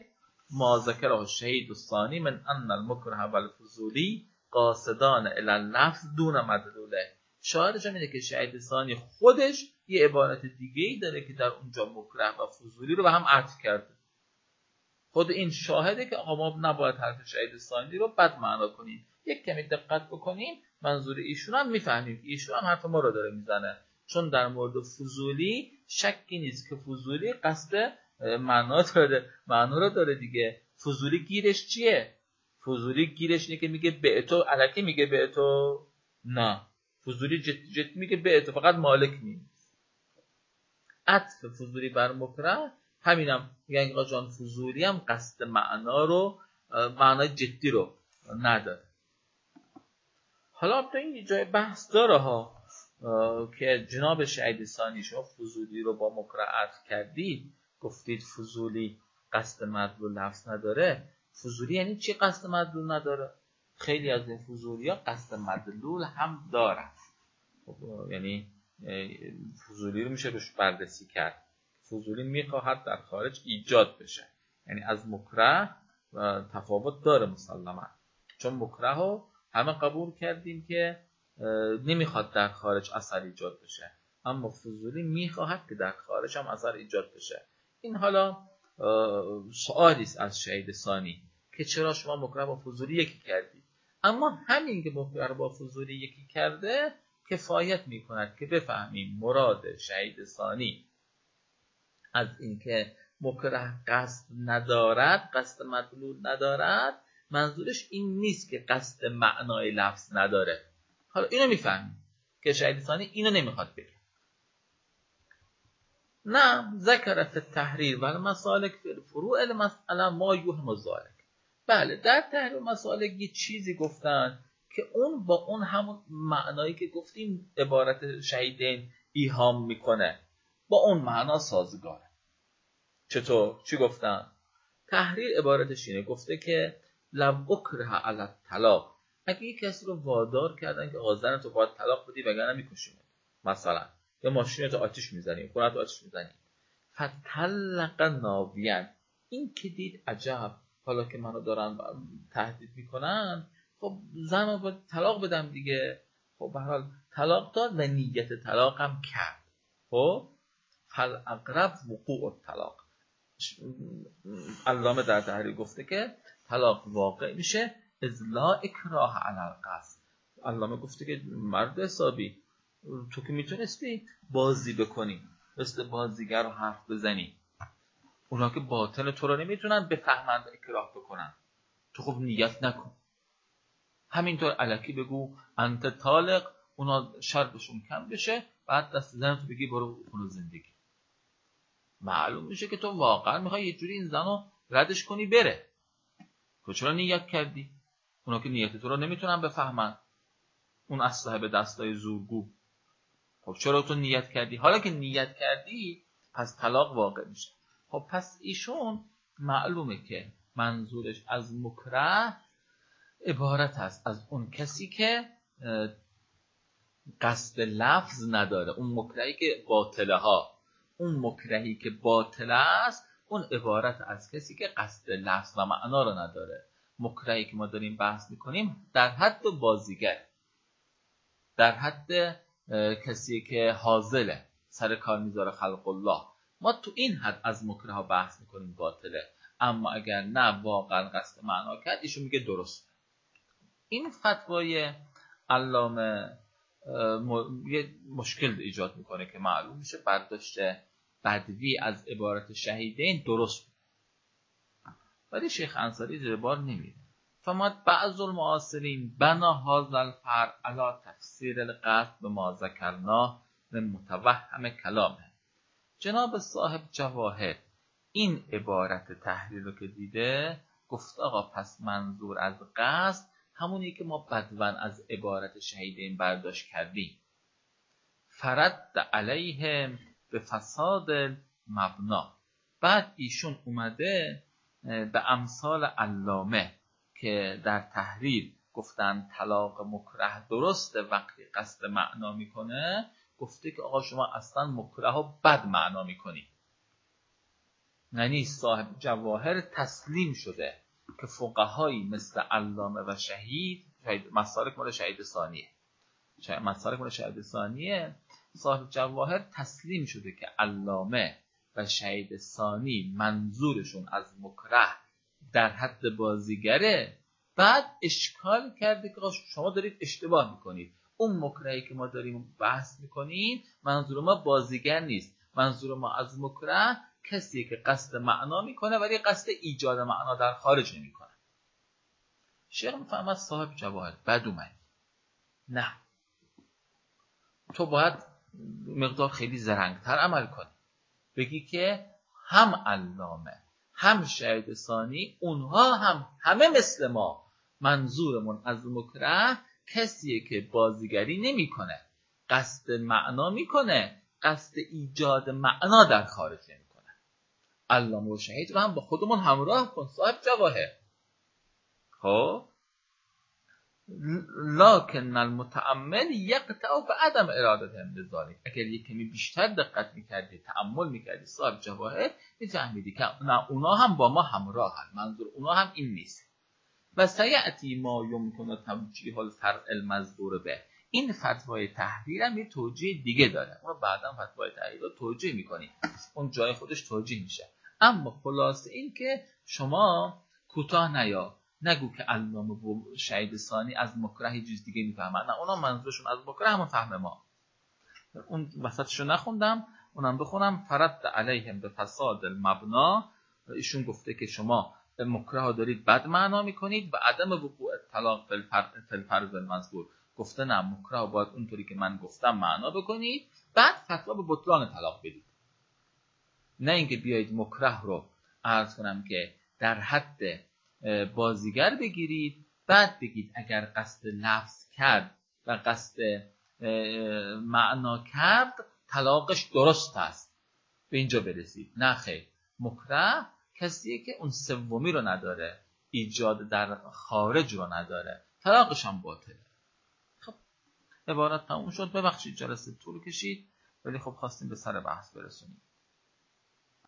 ما ذکره الشهید الثانی من ان المکره والفضولی قاصدان الی اللفظ دون مدلوله. شاهدش هم اینه که شهید ثانی خودش یه عبارت دیگه‌ای داره که در اونجا مکره و فضولی رو به هم عطف کرده. خود این شاهده که آقا ما نباید حرف شهید ثانی رو بد معنا کنیم. یک کمی دقت بکنیم منظور ایشون هم میفهمیم. ایشون هم حرف ما رو داره میزنه. چون در مورد فضولی شکی نیست که فضولی قصد معنا رو داره دیگه. فضولی گیرش چیه؟ فضولی گیرش اینه که میگه به تو الکی میگه به تو، نه، فضولی جدی میگه به تو، فقط مالک نیست. عطف فضولی بر مکره همینم میگن آقا جان فضولی هم قصد معنای جدی رو نداره. حالا تو این جای بحث داره ها که جناب شهید ثانی شما فضولی رو با مکره عطف کردید، گفتید فضولی قصد مدلول لفظ نداره. فضولی یعنی چی قصد مدلول نداره؟ خیلی از این فضولی ها قصد مدلول هم دارن. یعنی فضولی رو میشه روش بررسی کرد. فضولی میخواهد در خارج ایجاد بشه، یعنی از مکره تفاوت داره مسلما، چون مکره رو همه قبول کردیم که نمیخواد در خارج اثر ایجاد بشه، اما فضولی میخواهد که در خارج هم اثر ایجاد بشه. این حالا سوالی است از شهید ثانی که چرا شما مکره با فضولی یکی کردید. اما همین که مکره با فضولی یکی کرده کفایت میکند که بفهمیم مراد شهید ثانی از اینکه مکره قصد ندارد، قصد مدلول ندارد، منظورش این نیست که قصد معنای لفظ نداره. حالا اینو میفهمیم که شهید ثانی اینو نمیخواد بگه. نه، ذکر فی التحریر و المسالک فی الفروع المسئله ما یوهم ذلک. بله، در تحریر مسالک یه چیزی گفتن که اون با اون همون معنایی که گفتیم عبارت شهیدین ایهام میکنه، با اون معنا سازگاره. چطور؟ چی گفتن؟ تحریر عبارتش اینه، گفته که لو اکره علی الطلاق، اگه یک کسی رو وادار کردن که آزن تو باید طلاق بدی وگرنه میکشیم، مثلا یا ماشین تو آتیش میزنیم، خونه تو آتیش میزنیم، فتلق ناویان، این که دید عجب حالا که منو دارن تهدید میکنن، خب زن رو باید طلاق بدم دیگه. خب به هر حال طلاق داد و نیت طلاق هم کرد. خب فالاقرب وقوع الطلاق. علامه در تحریر گفته که طلاق واقع میشه اذ لا اکراه علی القصد. علامه گفته که مرد حسابی تو که میتونستی بازی بکنی، مثل بازیگر رو حرف بزنی، اونا که باطن تو رو نمیتونن بفهمند اکراه بکنن، تو خب نیت نکن، همینطور الکی بگو انت طالق، اونا شرطشون کم بشه، بعد دست زن تو بگی برو خونه زندگی. معلوم میشه که تو واقعا میخوای یه جوری این زن رو ردش کنی بره. تو چرا نیت کردی؟ اونا که نیت تو رو نمیتونن بفهمن، اون اصحاب دستای زورگو. خب چرا تو نیت کردی؟ حالا که نیت کردی پس طلاق واقع میشه. خب پس ایشون معلومه که منظورش از مکره عبارت است از اون کسی که قصد لفظ نداره، اون مکرهی که باطله ها، اون مکرهی که باطل است، اون عبارت از کسی که قصد لفظ و معنا رو نداره. مکرهی که ما داریم بحث میکنیم در حد بازیگر، در حد کسی که حاضله سر کار میذاره خلق الله، ما تو این حد از مکره ها بحث میکنیم باطله. اما اگر نه واقعا قصد معنا کرد، ایشون میگه درسته. این فتوای علامه یه مشکل ایجاد میکنه که معلوم میشه برداشت بدوی از عبارت شهیدین درست بود، ولی شیخ انصاری زیر بار نمیره. فما بعض المعاصرین بنا هذا الفرع علی تفسیر القصد بما ذکرناه من متوهم کلامه. جناب صاحب جواهر این عبارت تحلیل رو که دیده، گفت آقا پس منظور از قصد همونی که ما بدون از عبارت شهیدین برداشت کردیم. فرد علیهم به فساد مبنا. بعد ایشون اومده به امثال علامه که در تحریر گفتن طلاق مکره درسته وقتی قصد معنا میکنه، گفته که آقا شما اصلا مکره ها بد معنا میکنید. یعنی صاحب جواهر تسلیم شده که فقهایی مثل علامه و شهید مسالک مال شهید ثانیه صاحب جواهر تسلیم شده که علامه و شهید ثانی منظورشون از مکره در حد بازیگره. بعد اشکال کرده که شما دارید اشتباه میکنید، اون مکرهی که ما داریم بحث میکنیم منظور ما بازیگر نیست، منظور ما از مکره کسیه که قصد معنا میکنه ولی قصد ایجاد معنا در خارج نمیکنه. شیخ میفهمد صاحب جواهر بد اومد، نه، تو باید مقدار خیلی زرنگتر عمل کنی، بگی که هم علامه هم شهید ثانی اونها هم همه مثل ما منظورمون از مکره کسیه که بازیگری نمیکنه، قصد معنا میکنه، قصد ایجاد معنا در خارج نمیکنه. علامه و شهید رو هم با خودمون همراه کن صاحب جواهر. خب لکن المتأمل یقطع بعدم ارادتهم بذلک. اگر یک کمی بیشتر دقت میکردی، تأمل میکردی صاحب جواهر، میفهمیدی که نه، اونا هم با ما همراه هست، منظور اونا هم این نیست. و سیأتی ما یمکن توجیه الفرع المذکور به. این فتوای تحریر هم یه توجیه دیگه داره، اون بعدا فتوای تحریر رو توجیه میکنیم، اون جای خودش توجیه میشه. اما خلاصه این که شما کوتاه نگو که علامه و شهید ثانی از مکره یه چیز دیگه میفهمن، نه، اونا منظورشون از مکره همون فهم ما. اون وسطشو نخوندم، اونم بخونم. فرد علیهم به فساد المبنا. ایشون گفته که شما مکره ها دارید بد معنا میکنید و عدم وقوع طلاق فی الفرض المذکور. گفته نه، مکره ها باید اونطوری که من گفتم معنا بکنید، بعد فتوا به بطلان طلاق بدید. نه اینکه بیایید مکره رو عرض کنم که در حد بازیگر بگیرید، بعد بگید اگر قصد لفظ کرد و قصد معنا کرد طلاقش درست است، به اینجا برسید. نه خیر، مکره کسیه که اون سومی رو نداره، ایجاد در خارج رو نداره، طلاقش هم باطله. خب عبارت تموم شد. ببخشید جلسه طول کشید، ولی خب خواستیم به سر بحث برسونیم.